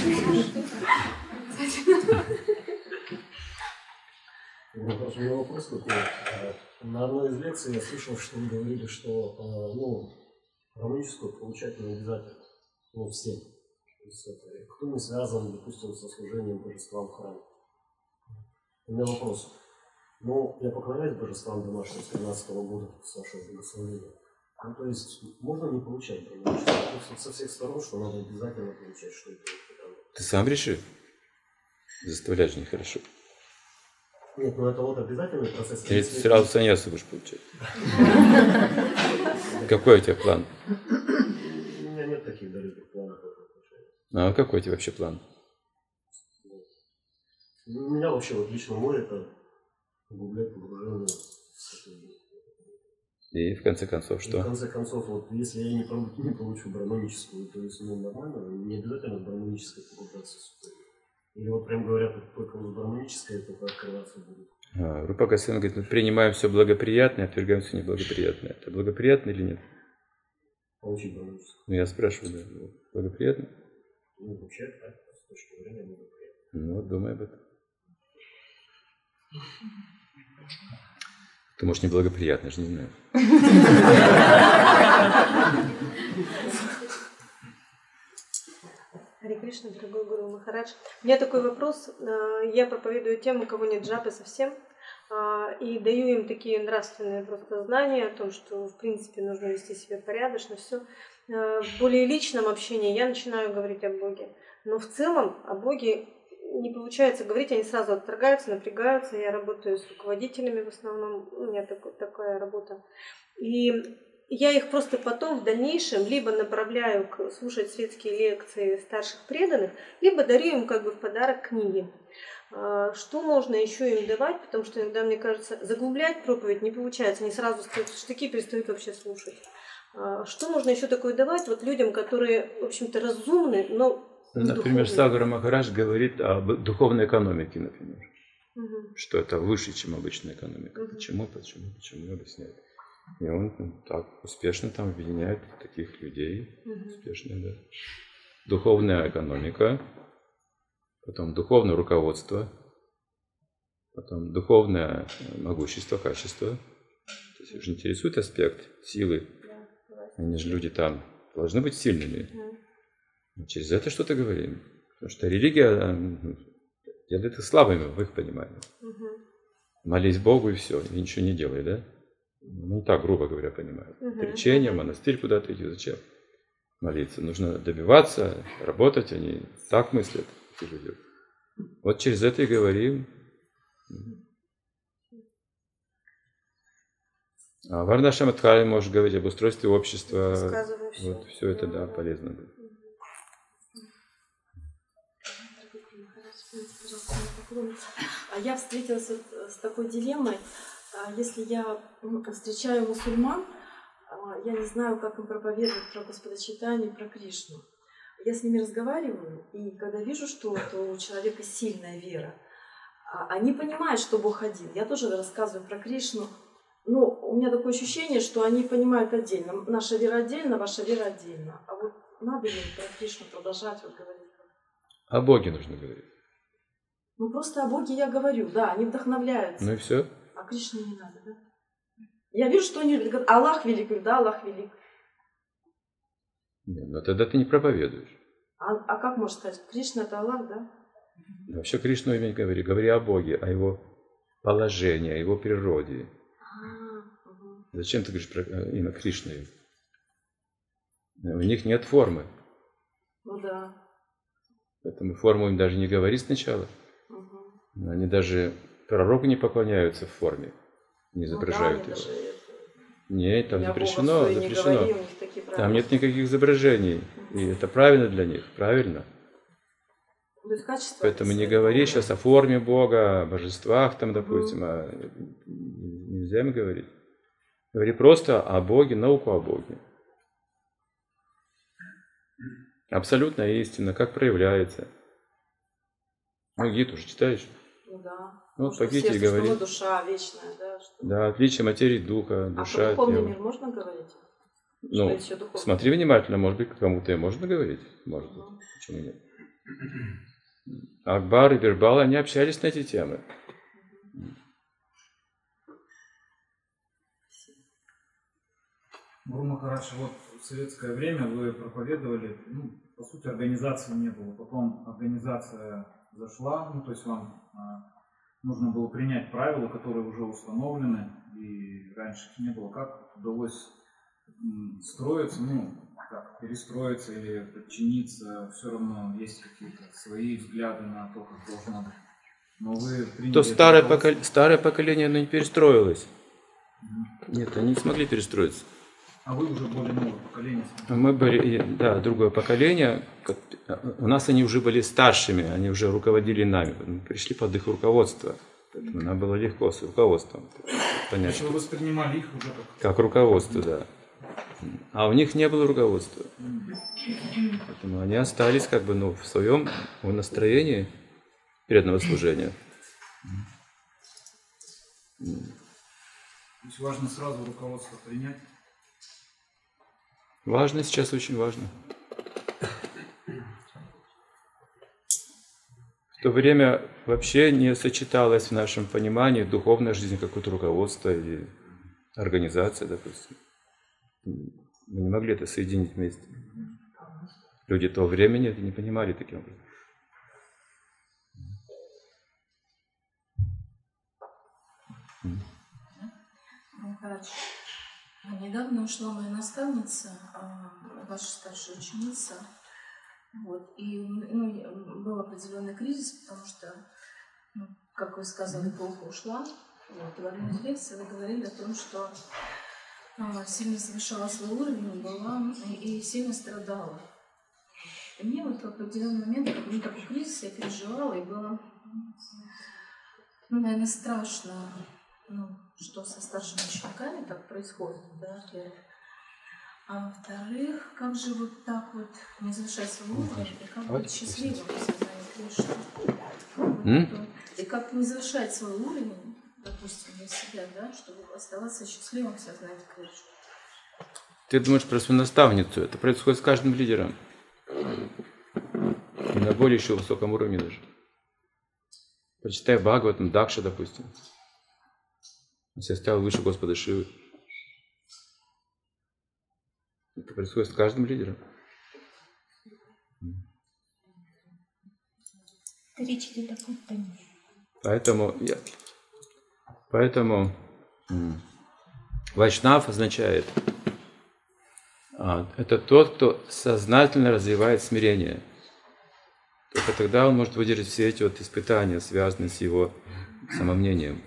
У меня вопрос такой. На одной из лекций я слышал, что вы говорили, что ну, гармоническую получать не обязательно. Ну, всем. То есть, это, кто не связан, допустим, со служением божествам в храме. У меня вопрос. Ну, я поклоняюсь божествам домашним с тринадцатого года, с вашего благословения. Ну, то есть, можно не получать гармоническую. Со всех сторон, что надо обязательно получать, что это. Ты сам реши. Заставлять же нехорошо. Нет, ну это вот обязательный процесс. Ты сразу саньясу будешь получать. Какой у тебя план? У меня нет таких далеких планов. А какой у тебя вообще план? У меня вообще вот лично мой это углублять погружение. И в конце концов что? И в конце концов, вот если я не, не получу гармоническую, то есть ну, нормально, не обязательно гармоническая погружаться. Или вот прям говорят, только вот гармоническое, только открываться будет. А, Рупа Госвами говорит, мы принимаем все благоприятное, отвергаем все неблагоприятное. Это благоприятно или нет? Получить гармоническое. Ну я спрашиваю, да, благоприятно? Ну, вообще, так, с точки зрения благоприятно. Ну вот, думай об этом. Ты, может, неблагоприятно, я же не знаю. Харе Кришна, дорогой Гуру Махарадж. У меня такой вопрос. Я проповедую тем, у кого нет джапы совсем, и даю им такие нравственные просто знания о том, что, в принципе, нужно вести себя порядочно, все. В более личном общении я начинаю говорить о Боге. Но в целом о Боге не получается говорить, они сразу отторгаются, напрягаются. Я работаю с руководителями в основном, у меня такой, такая работа. И я их просто потом в дальнейшем либо направляю к слушать светские лекции старших преданных, либо дарю им как бы в подарок книги. Что можно еще им давать, потому что иногда, мне кажется, заглублять проповедь не получается, они сразу стоят в штыки, перестают вообще слушать. Что можно еще такое давать вот людям, которые, в общем-то, разумны, но например, духовные? Сагара Махарадж говорит об духовной экономике, например. Угу. Что это выше, чем обычная экономика. Угу. Почему, почему, почему, объясняет. И он ну, так успешно там объединяет таких людей. Угу. Успешно, да. Духовная экономика, потом духовное руководство, потом духовное могущество, качество. То есть их же интересует аспект силы. Они же люди там должны быть сильными. Мы через это что-то говорим. Потому что религия делает их слабыми в их понимании. Угу. Молись Богу и все, и ничего не делай, да? Ну так, грубо говоря, понимаю. Угу. Отречение, монастырь куда-то идти, зачем молиться? Нужно добиваться, работать, они так мыслят, эти люди. Вот через это и говорим. А Варнашрама Дхарми может говорить об устройстве общества. Вот все это, да, полезно будет. Я встретилась с такой дилеммой. Если я встречаю мусульман, я не знаю, как им проповедовать про Господа Чайтанью, про Кришну. Я с ними разговариваю, и когда вижу, что у человека сильная вера, они понимают, что Бог один. Я тоже рассказываю про Кришну. Но у меня такое ощущение, что они понимают отдельно. Наша вера отдельно, ваша вера отдельно. А вот надо ли про Кришну продолжать вот говорить? О Боге нужно говорить. Ну просто о Боге я говорю, да, они вдохновляются. Ну и все. А Кришне не надо, да? Я вижу, что они говорят, Аллах велик, говорю, да, Аллах велик. Нет, но тогда ты не проповедуешь. А, а как можно сказать, Кришна это Аллах, да? Вообще Кришну имя говори, говори о Боге, о его положении, о его природе. А, угу. Зачем ты говоришь про имя Кришны? У них нет формы. Ну да. Поэтому форму им даже не говори сначала. Угу. Они даже пророку не поклоняются в форме, не изображают ну, да, его. Нет, там Я запрещено, Бога в суе не запрещено. говори, у них такие правила. Там нет никаких изображений. И это правильно для них, правильно. То есть качество. Поэтому не говори сейчас о форме Бога, о божествах там, допустим, а нельзя им говорить. Говори просто о Боге, науку о Боге. Абсолютная истина, как проявляется. Ну, Гиту уже читаешь? Ну да. Ну, Что по Гите и сердце, говори. что мы душа вечная, да? Что... Да, отличие материи духа, душа, а про духовный тело. мир можно говорить? Ну, еще духовный? Смотри внимательно, может быть, кому-то и можно говорить. Может быть, угу. Почему нет? Акбар и Бирбал, они общались на эти темы. Гуру Махарадж, вот в советское время вы проповедовали, ну, по сути, организации не было. Потом организация зашла, ну, то есть вам а, нужно было принять правила, которые уже установлены, и раньше их не было. Как удалось м, строиться, ну, как перестроиться или подчиниться, все равно есть какие-то свои взгляды на то, как должно быть. Но вы приняли То старое, это покол... старое поколение, оно не перестроилось. Угу. Нет, они не смогли перестроиться. А вы уже более новое поколение? Мы были, да, другое поколение. У нас они уже были старшими, они уже руководили нами. Мы пришли под их руководство. Поэтому нам было легко с руководством понять. Что вы воспринимали их уже как... Как руководство, да. А у них не было руководства. Поэтому они остались как бы, ну, в своем настроении преданного служения. То есть важно сразу руководство принять? Важно, сейчас очень важно. В то время вообще не сочеталось в нашем понимании духовная жизнь, какое-то руководство или организация, допустим. Мы не могли это соединить вместе. Люди того времени это не понимали таким образом. Махарадж, недавно ушла моя наставница, ваша старшая ученица. Вот, и ну, был определенный кризис, потому что, ну, как вы сказали, плохо ушла. Вот, и в одной из лекций вы говорили о том, что а, сильно завышала свой уровень, была и, и сильно страдала. И мне вот в определенный момент, как ну, такой кризис, я переживала, и было, ну, наверное, страшно, ну, что со старшими учениками так происходит, да, и, а во-вторых, как же вот так вот не завышать свой уровень, и как быть счастливым в сознании Кришны. Вот, и как не завышать свой уровень, допустим, для себя, да, чтобы оставаться счастливым в сознании Кришны. Ты думаешь про свою наставницу, это происходит с каждым лидером. И на более еще высоком уровне даже. Почитай Бхагаватам, Дакша, допустим. Он себя ставил выше Господа Шивы. Это происходит с каждым лидером. Речь идет о культуре. Поэтому, я, поэтому м, Вайшнав означает, а, это тот, кто сознательно развивает смирение. Только тогда он может выдержать все эти вот испытания, связанные с его самомнением.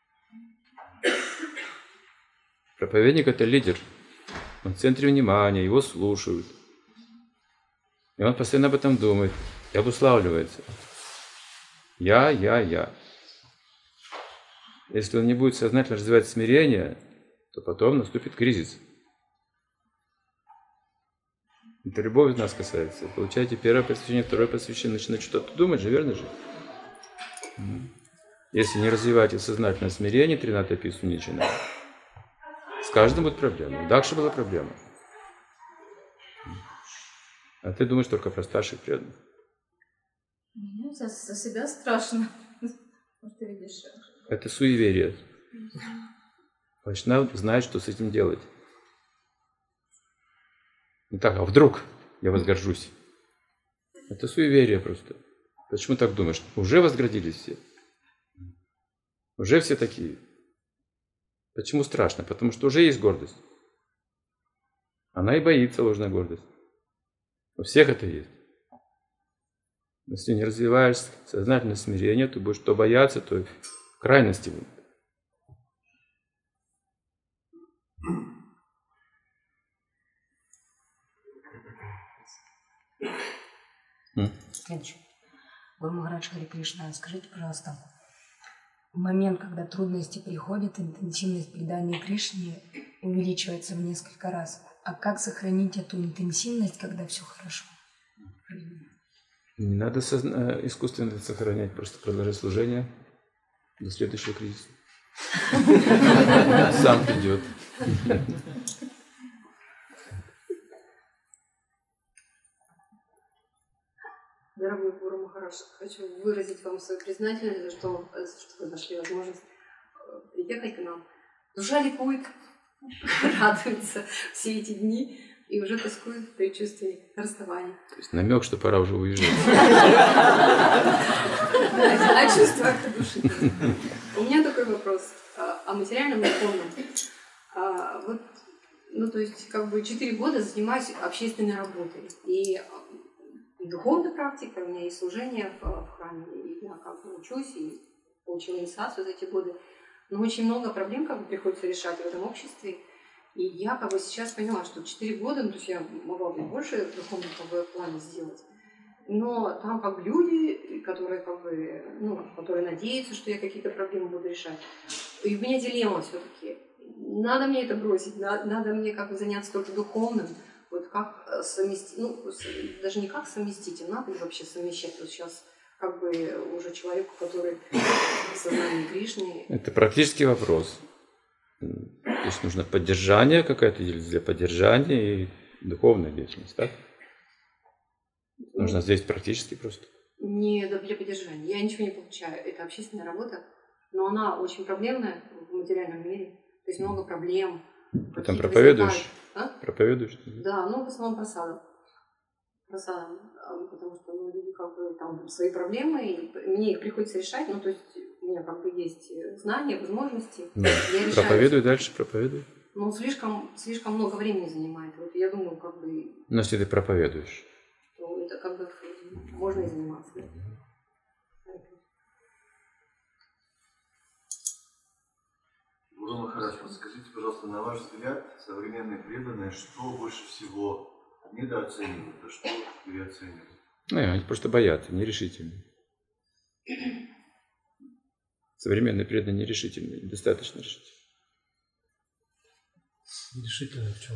Проповедник – это лидер. Он в центре внимания, его слушают. И он постоянно об этом думает и обуславливается. Я, я, я. Если он не будет сознательно развивать смирение, то потом наступит кризис. Это любовь нас касается. Получаете первое посвящение, второе посвящение, начинаете что-то думать же, верно же? Если не развиваете сознательное смирение, тринадцатая пису не начинает. С каждым будет проблема. У Дакши была проблема. А ты думаешь только про старших преданных. Мне за, за себя страшно. Вот ты видишь. Это суеверие. Вайшнав знает, что с этим делать. Не так, а вдруг я возгоржусь. Это суеверие просто. Почему так думаешь? Уже возгордились все. Уже все такие. Почему страшно? Потому что уже есть гордость. Она и боится, ложная гордость. У всех это есть. Если не развиваешь сознательное смирение, то будешь то бояться, то в крайности будет. Следующий. Гуру Махарадж Хари Кришна, скажите, пожалуйста, в момент, когда трудности приходят, интенсивность предания Кришне увеличивается в несколько раз. А как сохранить эту интенсивность, когда все хорошо? Не надо созна... искусственно сохранять, просто продолжать служение до следующего кризиса. Сам придет. Дорогой Гуру Махарадж, хочу выразить вам свою признательность за что, что вы нашли возможность приехать к нам. Душа ликует, радуется все эти дни и уже тоскует в предчувствии расставания. То есть намек, что пора уже уезжать. А чувство акта души. У меня такой вопрос о материальном и духовном. Вот, ну, то есть, как бы четыре года занимаюсь общественной работой. И И духовная практика, у меня есть служение в, в храме, и я как бы учусь и получила инициацию за эти годы. Но очень много проблем как бы приходится решать в этом обществе. И я как бы сейчас поняла, что четыре года, ну, то есть я могла бы больше в духовном как бы, плане сделать. Но там как бы люди, которые как бы, ну, которые надеются, что я какие-то проблемы буду решать. И у меня дилемма все-таки. Надо мне это бросить, надо, надо мне как бы заняться только духовным. Вот как совместить, ну, даже не как совместить, а надо ли вообще совмещать? Вот сейчас как бы уже человеку, который в сознании Кришны. Это практический вопрос. То есть нужно поддержание, какая-то деятельность для поддержания и духовная деятельность, так? Нужно здесь практически просто. Не для поддержания. Я ничего не получаю. Это общественная работа, но она очень проблемная в материальном мире. То есть много проблем. Ты там проповедуешь? А? Проповедуешь? Да, ну в основном просадом. Просадом. Потому что ну, люди как бы там свои проблемы, и мне их приходится решать. Ну, то есть у меня как бы есть знания, возможности. Да. Я решаю. Проповедуй дальше, проповедуй. Ну, слишком, слишком много времени занимает. Вот я думаю, как бы. Но если ты проповедуешь. То это как бы можно и заниматься. Да? Гуру Махарадж, скажите, пожалуйста, на ваш взгляд, современные преданные, что больше всего недооценивают, а что переоценивают? Ну, они просто боятся, нерешительны. Современные преданные нерешительны, недостаточно решительны. Нерешительны в чем?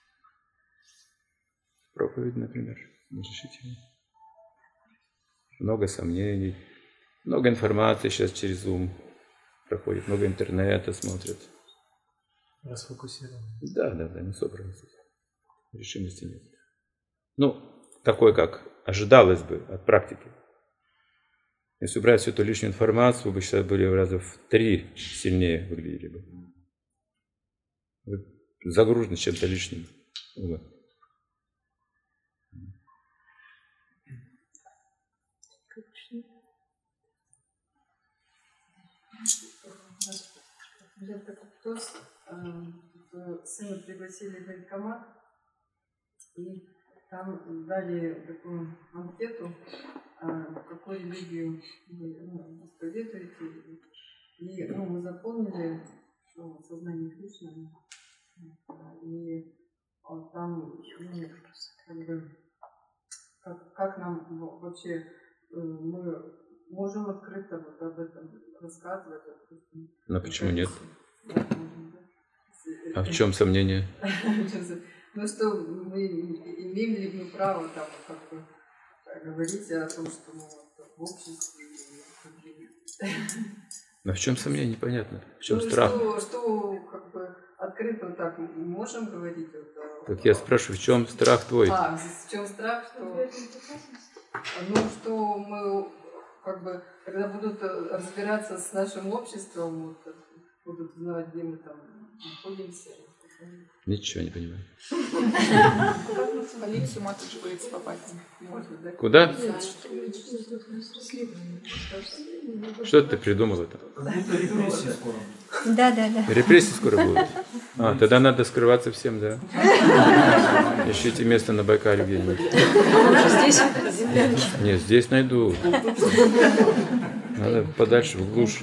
Проповедь, например, нерешительны. Много сомнений, много информации сейчас через Zoom проходит, много интернета смотрят. Расфокусированы. Да, да, да, не собраны. Решимости нет. Ну, такой, как ожидалось бы от практики. Если убрать всю эту лишнюю информацию, вы бы сейчас были в раза в три сильнее выглядели бы. Вы загружены чем-то лишним. Вот. У меня такой вопрос. Сына пригласили в военкомат, и там дали такую анкету, какую религию вы ну, исповедуете. И ну, мы заполнили, что сознание Кришны. И там, ну, как бы, как, как нам вообще мы можем открыто вот об этом рассказывать. Но почему нет? А в чем сомнение? Ну что, мы имеем ли мы право там как бы говорить о том, что мы в обществе. Но в чем сомнение, непонятно. В чем ну, страх? Что, что как бы открыто так можем говорить? Вот, так я спрашиваю, в чем страх твой? А, в чем страх, что ну что мы как бы, когда будут разбираться с нашим обществом, вот, будут знать, где мы там находимся. Ничего не понимаю. В полицию матушка же боится попасть. Куда? Что ты придумал это? Репрессии скоро. Да, да, да. Репрессии скоро будут? А, тогда надо скрываться всем, да? Ищите место на Байкале где-нибудь. Здесь? Нет, здесь найду. Надо подальше, в глушь.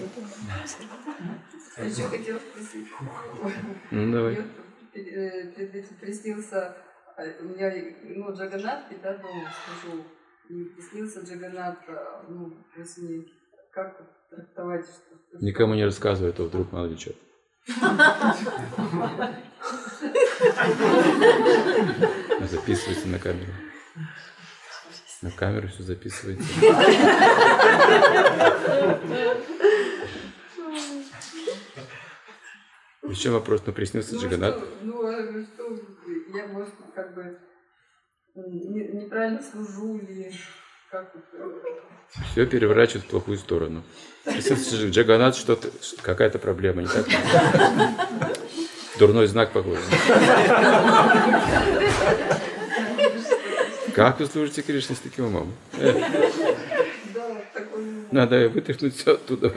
Я еще хотела спросить. Ну, давай. Перед этим приснился у меня, ну, Джаганнат, и да, дома служу. И приснился Джаганнат, ну, во сне. Как трактовать, что... Никому не рассказывай, а то вдруг мало ли что. Записывайте на камеру. На камеру все записывайте. Еще вопрос, ну приснился Джаганнат. Ну, что, я, может, как бы неправильно служу или как это... Все переворачивает в плохую сторону. Приснился Джаганнат, что-то, какая-то проблема, не так? Дурной знак похоже. Как вы служите Кришне с таким умом? Надо вытряхнуть все оттуда.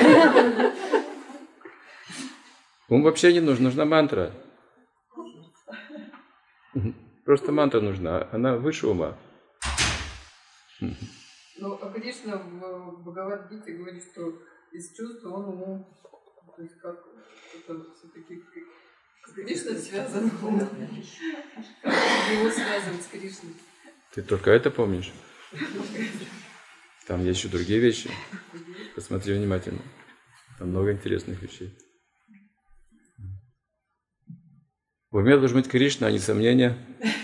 Ум вообще не нужен, нужна мантра. Просто мантра нужна, она выше ума. Ну, а Кришна в Бхагавад-гите говорит, что из чувства он умом. То есть как это все-таки с Кришной связано. Как его связывать с Кришной? Ты только это помнишь? Там есть еще другие вещи. Посмотри внимательно. Там много интересных вещей. В уме должен быть Кришна, а не сомнения.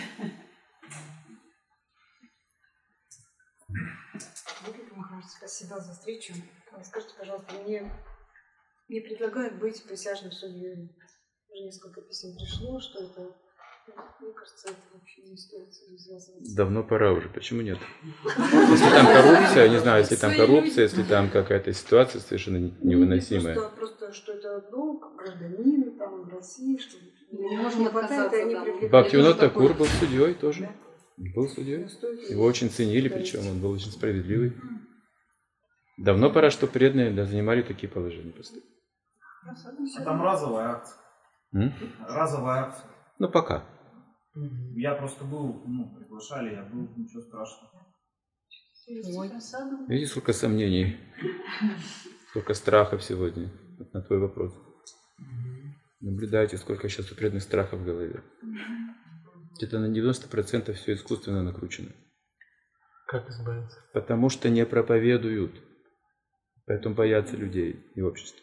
Спасибо за встречу. Скажите, пожалуйста, мне, мне предлагают быть присяжным судьей. Уже несколько писем пришло, что это... Мне кажется, это вообще не стоит связываться. Давно пора уже. Почему нет? Если там коррупция, не знаю, если там коррупция, если там какая-то ситуация совершенно невыносимая. Просто, просто что это долг гражданина там в России, что не можем отказаться. Бхактивинод Такур был судьей тоже. Был судьей. Его очень ценили, причем он был очень справедливый. Давно пора, чтобы преданные да, занимали такие положения. Просто. А там разовая акция. М? Разовая акция. Ну, пока. Я просто был, ну, приглашали, я был, ничего страшного. Видите, сколько сомнений, сколько страхов сегодня на твой вопрос. Наблюдайте, сколько сейчас у преданных страхов в голове. Где-то на девяносто процентов все искусственно накручено. Как избавиться? Потому что не проповедуют. Поэтому боятся людей и общества.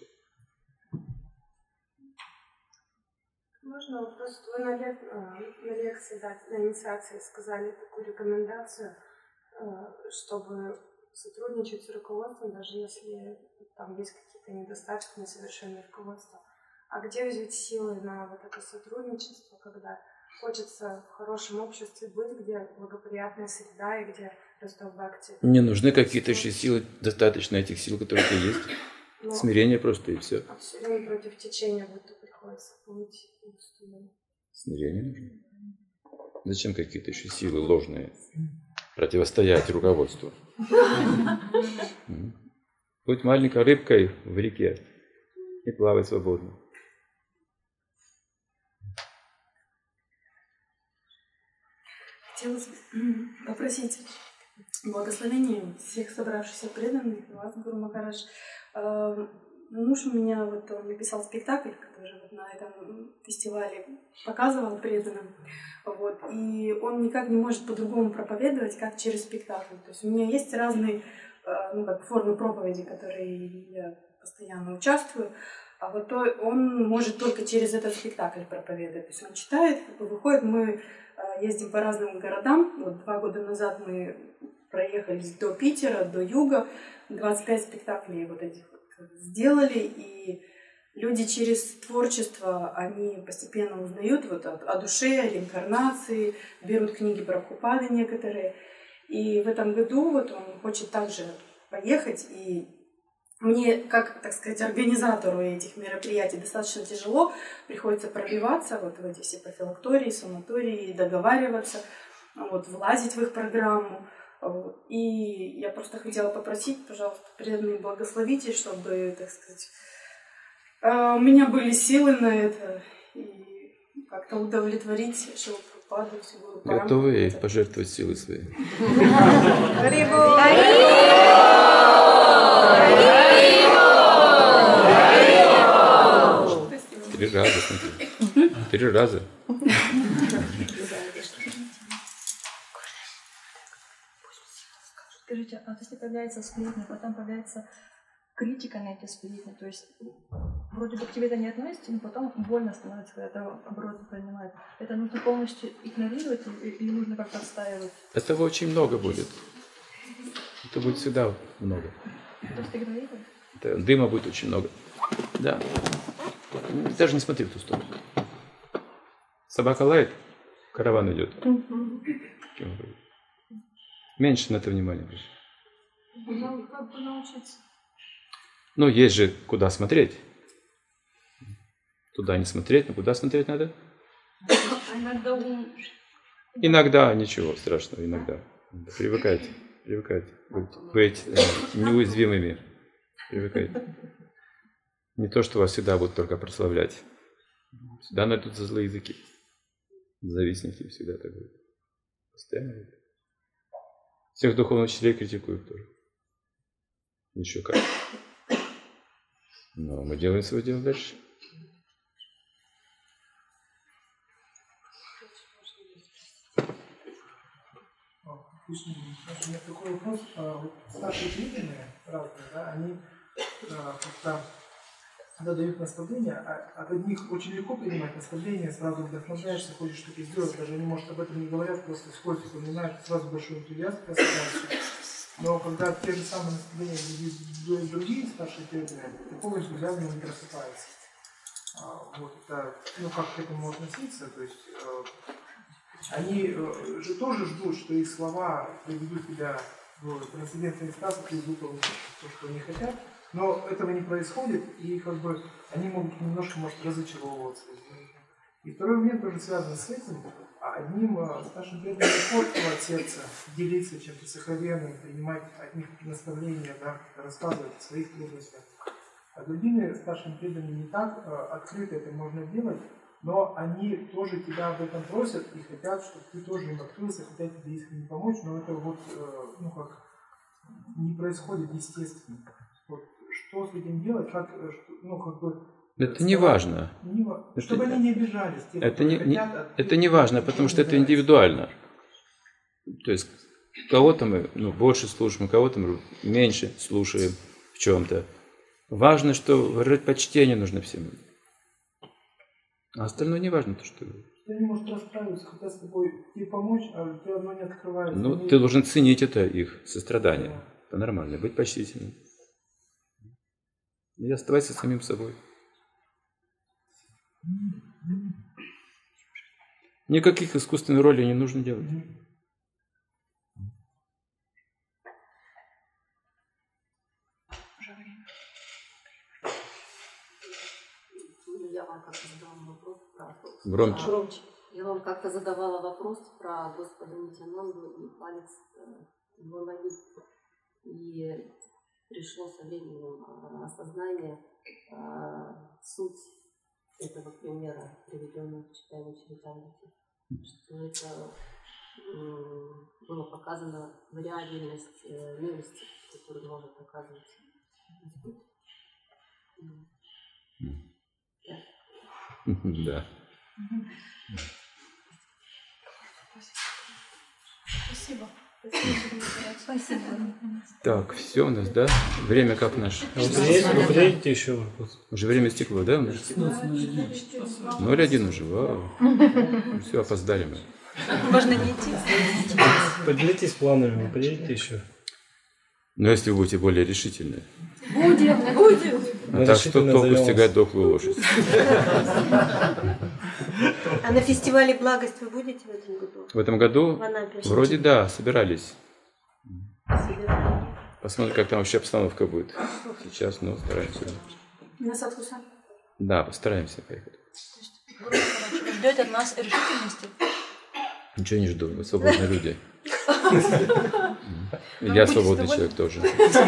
Можно вопрос? Вы на, лек... на лекции, да, на инициации сказали такую рекомендацию, чтобы сотрудничать с руководством, даже если там есть какие-то недостатки, несовершенное руководство. А где взять силы на вот это сотрудничество, когда хочется в хорошем обществе быть, где благоприятная среда и где растет бхакти? Не нужны какие-то еще силы, достаточно этих сил, которые у тебя есть. Но смирение просто и все. А все время против течения будто приходится плыть. Смирение нужно. Зачем какие-то еще силы ложные противостоять руководству? Будь маленькой рыбкой в реке и плавай свободно. Хотелось попросить благословения всех собравшихся преданных, вас, Гуру Махарадж. Муж у меня вот он написал спектакль, который вот на этом фестивале показывал преданным. Вот, и он никак не может по-другому проповедовать, как через спектакль. То есть у меня есть разные ну, как формы проповеди, в которые я постоянно участвую. А вот то он может только через этот спектакль проповедовать. То есть он читает, выходит, мы ездим по разным городам. Вот два года назад мы проехались до Питера, до Юга. двадцать пять спектаклей вот этих вот сделали. И люди через творчество, они постепенно узнают вот о, о душе, о реинкарнации, берут книги Прабхупады некоторые. И в этом году вот он хочет также поехать. И мне, как, так сказать, организатору этих мероприятий достаточно тяжело. Приходится пробиваться вот в эти все профилактории, санатории, договариваться, вот, влазить в их программу. Вот. И я просто хотела попросить, пожалуйста, преданные благословите, чтобы, так сказать, у меня были силы на это и как-то удовлетворить Шрилу Прабхупаду, всю Гуру Парампару. Готовы ей пожертвовать силы свои? Три раза, смотри. Три раза. появляется сплетня, потом появляется критика на эти сплетни. То есть вроде бы к тебе это не относится, но потом больно становится, когда это оборот принимает. Это нужно полностью игнорировать или нужно как-то отстаивать? Этого очень много будет. Это будет всегда много. То есть игнорировать? Это, дыма будет очень много. Да. Даже не смотри в ту сторону. Собака лает, караван идет. Меньше на это внимания обращай. Ну, как бы научиться? Ну, есть же куда смотреть. Туда не смотреть, но куда смотреть надо? А иногда ум... Иногда, ничего страшного, иногда. Привыкайте, привыкайте быть, быть э, неуязвимыми. Привыкайте. Не то, что вас всегда будут только прославлять. Всегда найдут за злые языки. Завистники всегда так будут. Постоянно. Всех духовных учителей критикуют тоже. Еще как. Но мы делаем свое дело дальше. У меня такой вопрос. Вот старшие преданные разные, да, они как-то, когда дают наставления, от одних очень легко принимать наставления, сразу вдохновляешься, хочешь что-то сделать, даже они, может, об этом не говорят, просто вскользь упоминают, сразу большой энтузиазм просыпается. Но когда те же самые наставления дают другие старшие преданные, такого энтузиазма не просыпается. Вот, это, ну, как к этому относиться, то есть они же тоже ждут, что их слова приведут тебя в трансцендентный экстаз, приведут то, что они хотят, но этого не происходит, и как бы они могут немножко, может, разочаровываться. И второй момент тоже связан с этим. Одним старшим преданным легко от сердца делиться чем-то сокровенным, принимать от них наставления, да, рассказывать о своих трудностях. А другими старшими преданными не так открыто это можно делать, но они тоже тебя об этом просят и хотят, чтобы ты тоже им открылся, хотят тебе искренне помочь, но это вот, ну как, не происходит естественно. Вот, что с этим делать, как, ну как бы... Это не важно. Не, чтобы это, они не обижались. Те, это не, не, хотят, это не важно, потому что это индивидуально. То есть кого-то мы ну, больше слушаем, кого-то мы меньше слушаем в чем-то. Важно, что выражать почтение нужно всем. А остальное не важно, то, что... Они, может, расправиться, хотят с тобой тебе помочь, а тебе одно не открывается. Ну, они... ты должен ценить это, их сострадание. Да. Это нормально, быть почтительным. И оставайся самим собой. Никаких искусственных ролей не нужно делать. Я вам как-то задавала вопрос про... Громче. Громче. Я вам как-то задавала вопрос про Господа Нитянанду и палец его ноги. И пришло со временем осознание суть этого примера, приведенного в читании Чаритамрити, что это было показано вариабельность милости, которую может оказывать Господь. Да. Спасибо. Спасибо. Так, все у нас, да? Время как наше? А вы приедете еще вопрос? Уже время стекло, да? ноль один уже, вау. Все, опоздали мы. Можно не идти. Поделитесь планами, вы приедете еще? Но если вы будете более решительны. Будем, будем. А так что толку стягать дохлую лошадь? А на фестивале «Благость» вы будете в этом году? В этом году? В Анапе. Вроде да, собирались. Собирались. Посмотрим, как там вообще обстановка будет. Сейчас, ну, стараемся. На Садхусан? Да, постараемся поехать. Вы ждете от нас решительности? Ничего не жду, вы свободные люди. Я свободный человек тоже.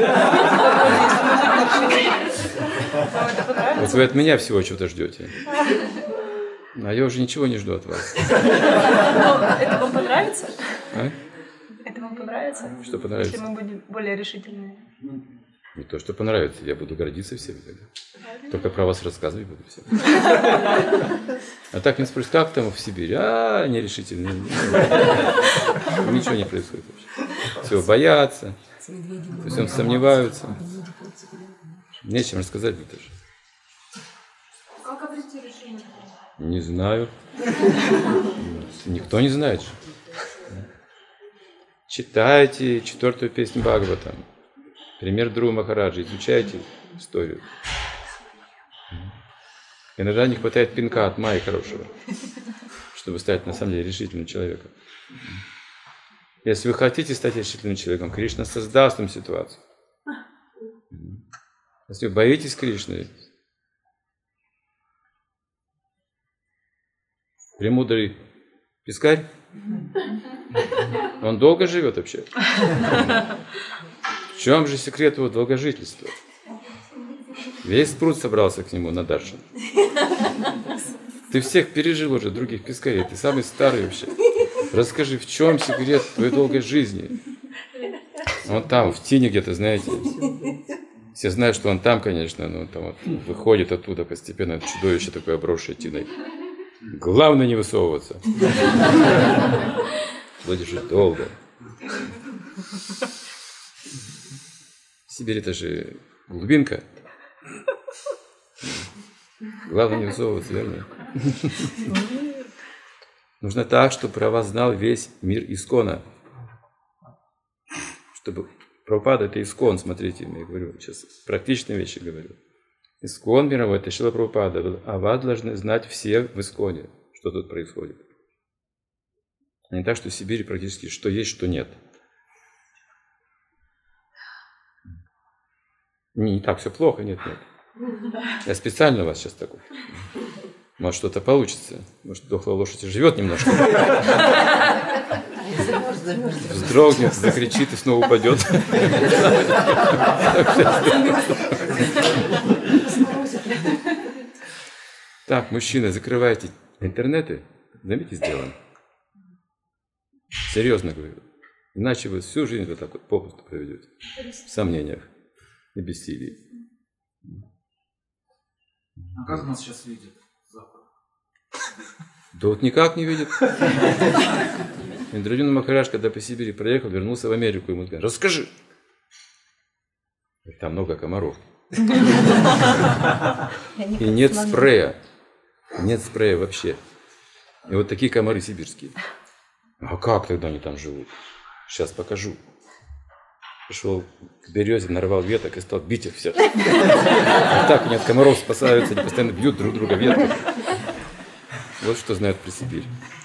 Вот вы от меня всего чего-то ждете. А я уже ничего не жду от вас. Это вам понравится? А? Это вам понравится? Что понравится? Если мы будем более решительными. Не то, что понравится, я буду гордиться всеми тогда. Только про вас рассказывать буду всем. А так меня спросят, как там в Сибири? А, нерешительно. Ничего не происходит вообще. Все, боятся. То есть он сомневается. Нечем рассказать будет даже. Как обрести решение? Не знаю. Никто не знает. Читайте четвертую песню Бхагаватам. Пример Друва Махараджа. Изучайте историю. Иногда не хватает пинка от Майи хорошего, чтобы стать на самом деле решительным человеком. Если вы хотите стать решительным человеком, Кришна создаст вам ситуацию. Если вы боитесь Кришны, премудрый пескарь, он долго живет вообще. В чем же секрет его долгожительства? Весь пруд собрался к нему на даршан. Ты всех пережил уже, других пескарей, ты самый старый вообще. Расскажи, в чем секрет твоей долгой жизни? Он там, в тени где-то, знаете. Все знают, что он там, конечно, но он там вот выходит оттуда постепенно, чудовище такое, обросшее тиной. Главное не высовываться. Будешь жить долго. Сибирь — это же глубинка. Главное не высовываться, верно? Нужно так, чтобы про вас знал весь мир Искона. Чтобы Прабхупада — это Искон, смотрите, я говорю, сейчас практичные вещи говорю. Искон мировой — это Шрила Прабхупада, а вас должны знать все в Исконе, что тут происходит. А не так, что в Сибири практически что есть, что нет. Не так все плохо, нет, нет. Я специально вас сейчас такой. Может, что-то получится. Может, дохлая лошадь живет немножко. Вздрогнет, закричит и снова упадет. Так, мужчины, закрывайте интернеты. Займите делом. Серьезно говорю. Иначе вы всю жизнь вот так вот попусту проведете. В сомнениях и бессилии. А как нас сейчас видят? Запад? Да вот никак не видит. Индрадюна Махарадж, когда по Сибири проехал, вернулся в Америку, ему сказали: расскажи. Там много комаров. И нет спрея. Нет спрея вообще. И вот такие комары сибирские. А как тогда они там живут? Сейчас покажу. Пришел к березе, нарвал веток и стал бить их всех. А так они от комаров спасаются, они постоянно бьют друг друга ветками. Вот что знают про Сибирь.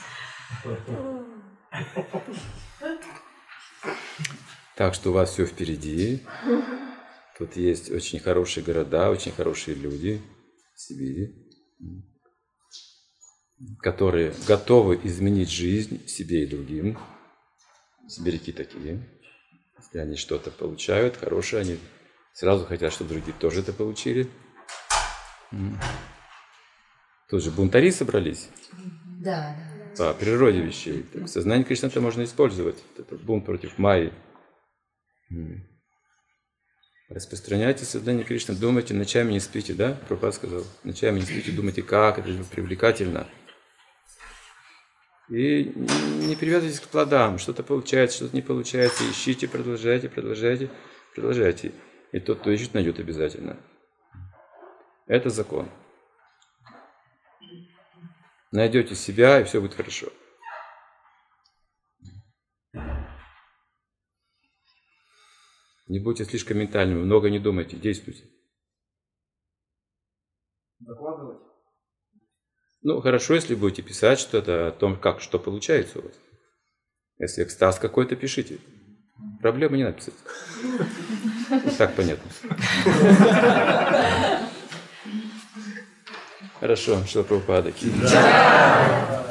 Так что у вас все впереди. Тут есть очень хорошие города, очень хорошие люди в Сибири, которые готовы изменить жизнь себе и другим. Сибиряки такие. Если они что-то получают хорошее, они сразу хотят, чтобы другие тоже это получили. Тут же бунтари собрались. Да, да. По природе вещей. Так, сознание Кришны это можно использовать. Это бунт против Майи. Распространяйте сознание Кришны, думайте, ночами не спите, да? Прабхупада сказал. Ночами не спите, думайте, как это привлекательно. И не привязывайтесь к плодам. Что-то получается, что-то не получается. Ищите, продолжайте, продолжайте, продолжайте. И тот, кто ищет, найдет обязательно. Это закон. Найдете себя, и все будет хорошо. Не будьте слишком ментальными, много не думайте, действуйте. Докладывать? Ну, хорошо, если будете писать что-то о том, как, что получается у вас. Если экстаз какой-то, пишите. Проблемы не написать. Так понятно. Хорошо, Шрила Прабхупада.